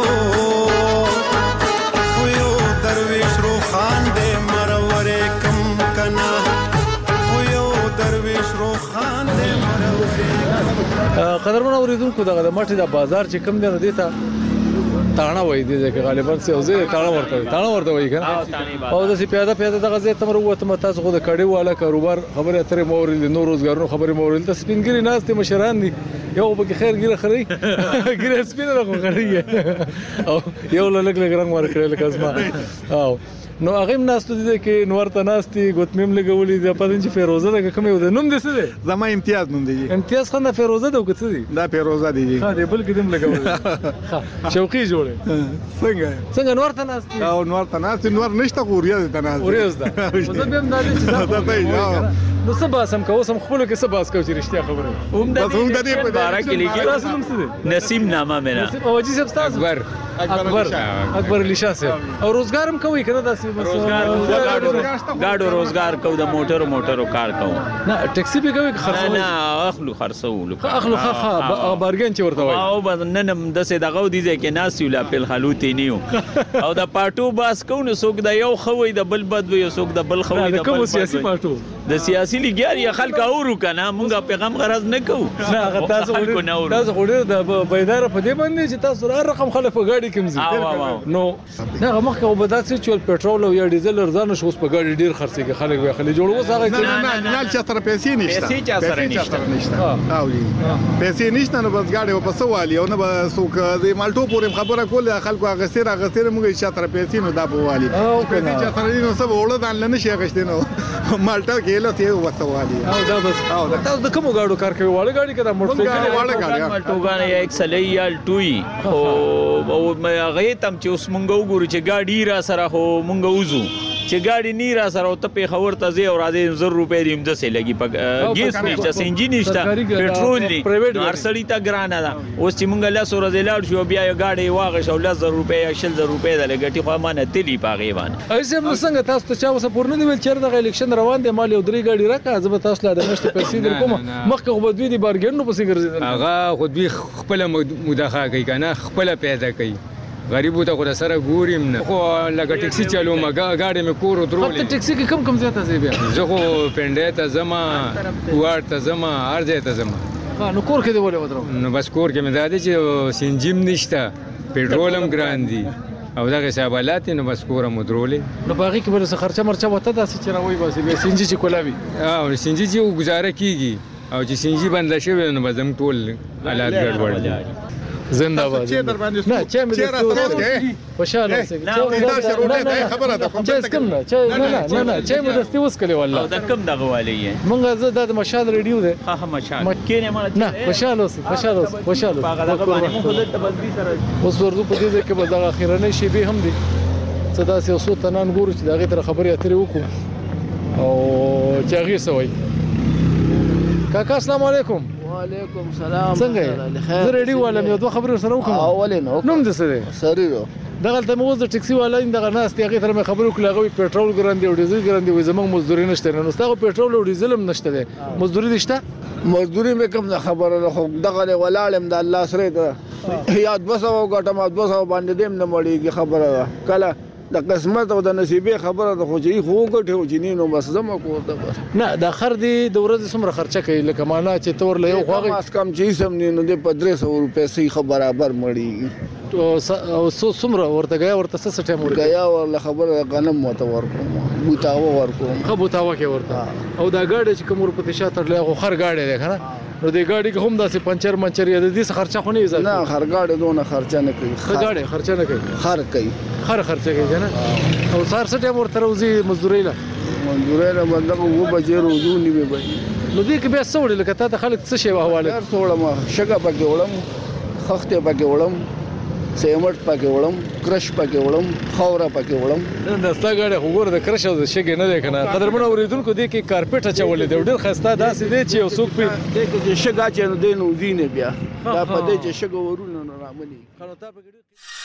G: درویش رو خان دې مرور کم کنا خو یو درویش رو خان دې مرور
D: قدرمن اوریدونکو دغه د مټې د بازار چې کم دی نو دیتا تاڼه وای دي چې غالبا څه اوځي تاڼه ورته وای کنه او د سی پیاده دغه ځای تمر وته تاسو خو د کډي والا کاروبار خبره اترې مورل نو روزګارونو خبره مورل ته سپینګری ناس ته مشران دي یو به خیر ګیره خري ګیره سپینه راغو خري او یو لګ رنگ ورکړل کزما او نو هغه ناس ته دي کې نور ته ناس دي ګوتمیم لګولې د پدین چې فیروزه د کومه و د نوم دي څه دي
N: زما امتیاز نوم دی
D: امتیاز خنه فیروزه د وکړه دي
N: دا فیروزه دي
D: ها دې بل کې دم لګولې شوقي جوړه څنګه نور ته ناس دي
N: او نور ته ناس نور نشته غوریا دي ناس
D: اوریز ده زه به هم دا چې نو سبا سم کو سم خپل کې سبا اس کو چې رښتیا خبره
O: هم د دې په بارا کې لیکي نسیم نامه میرا
D: او جی سب استاد اکبر علی شاه صاحب او روزګار هم کوي کنه داسې
O: گاډو روزګار کو د موټرو کار کو
D: نه ټیکسي به کوي خرڅو
O: نه اخلو خرڅو
D: بارګن چې ورته وای
O: او بدننم د سه دغه دي چې ناس یو لا په خلوتی نیو او د پټو باس کو نو څوک د یو خوي د بل بد وي څوک د بل خوي د
D: کوم سیاسي پټو
O: د سیاسي لګیاري خلک اورو کنه مونږه پیغام غرض نه کوو
D: نه تاسو غوډه د بيدار په دې باندې چې تاسو رقم خلک په گاډي کې مزي نو هغه مخکې وبدات چې پټرول او یا ډیزل ارزان شو اوس په گاډي ډیر خرڅي خلک وي خلک جوړو هغه
N: نه چې تر پیسې نشته او پیسې نشته نو بس گاډي په سوالي او نه به سوق د مالټو پورې خبره کول خلکو هغه سره موږ چې تر پیسې نو دا په والي پیسې چې تر نو سب وړه دان نه شي غشتنو مالټا کې له ته وسوالي
D: او دا بس تاسو د کوم گاډو کار کوي واړه گاډي کړه موټر سایکل
N: واړه گاډي
O: مالټو غاڼه یا ایکسل ټوي او هغه تم چې اوس مونږ وګورو چې گاډي را سره هو مونږ وزو چې گاډي نی را سره او ته په خبر ته زی او راځي 100 روپے دیم د سه لګي په ګیس نشته سنجي نشته پټرول دی هر سړی ته ګرانه ده اوس چې مونږ له سره زلاړ شو بیا یو گاډي واغ شو 100 روپے یا 100 روپے د لګټي خو مانه تلی پاغي باندې
D: ایسه موږ څنګه تاسو ته چا وسه پورنه دی ول چیرته د الیکشن روان دی مال یو درې گاډي راکا زه به تاسو له دمشته پیسې در کوم مخکې خو دوی دی بارګینو پسې ګرځیدل
P: هغه خو دوی خپل مداخله کوي کنه خپل پیدا کوي غریبو ته خو سره ګوریم نه خو لکه ټیکسي چالو ما گاډي مې کور درولې
D: ته ټیکسي کې کم زیاته زی بیا
P: زه خو پنده ته زما وارد ته زما ارزه ته زما
D: نو کور کې دی ولې ودرو
P: نو بس کور کې مې دا دي چې سنجیم نشته پټرولم ګران دي او دغه حسابات نو بس کور مدرولې
D: نو باغی کې به خرچه مرچه وته داسې چې راوي بس به سنجي چې کولاوي
P: او سنجي چې گزاره کیږي او چې سنجي بند شي نو بزم ټول حالات ګډوډ دي
D: زنده باد نه چې مې خوشاله اوسې خبره ده کوم څه کوم نه چې مې دستي وسکلې والله
O: او دا کم دغه والی
D: مونږ زه د مشال ریډیو ده
O: ها مشال کینه مړ
D: نه خوشاله اوسې
O: هغه باندې مونږ د تبدیل سره
D: اوس ورته په دې کې به دا اخیرنه شی به هم دي صدا سي اوسو تنان ګورو چې دغه تر خبرې اترې وکړو او چې هغه سوي کاکا السلام علیکم
Q: وعلیکم سلام
D: څنګه زه ریډیو ولم یو دوه خبرې سره وکم
Q: اولینو
D: نوم دې څه دی
Q: سریرو
D: دغه ته موږ د ټیکسي والا دغه ناس ته هغه تر مې خبرو کړل هغه پېټرول ګران دی او ډیزل ګران دی زموږ مزدوري نشته نو ستاسو پېټرول او ډیزل هم نشته دی مزدوري نشته
Q: مزدوري مې کوم خبره خو دغه ولالم د الله سره ته یاد بسو غټم بسو باندې دیم نه مړیږي خبره کله د قسمت او د نصیبې خبره د خو چې خو غټه او جنین نو بس زما کو ده بس
D: نه د خر دی د ورځې سمره خرچه کوي لکه معنا چې تور له یو خواږه
Q: ماس کم چې سم نه د 300 روپے سي خبر برابر مړی
D: او سمره ورته غیا ورته څه ټیم ورته
Q: غیا ول خبره غنم وته ورکوم بوتاو ورکوم
D: خو بوتاو کې ورته او دا ګاډي چې کوم ورته شاته له خر ګاډي ده کنه نو د ګاډي کې هم داسې پنچر منچر یا د دې خرچه خو نه اضافه
Q: نه خر ګاډي دونه خرچه نه کوي
D: ګاډي خرچه نه کوي خر خرچه کوي کنه او سار څه ټیم ورته روزي مزدوري له
Q: باندې وو بجې روزو نیمه به
D: نو دې کې بیا څوړل لکه ته خلک څه شی حواله
Q: څوړم شګه پکې وړم خخته پکې وړم سیمټ پکې وړم کرش پکې وړم خاورا پکې وړم
D: دا ستګړه وګوره د کرش او د شګې نه ده کنه قدرمن اوریدونکو دې کې کارپټ اچولې دی ډېر خسته داسې دی چې وسوک په
Q: دې کې شګه چې نو دینو زینه بیا دا په دې چې شګه ورونه نه رامني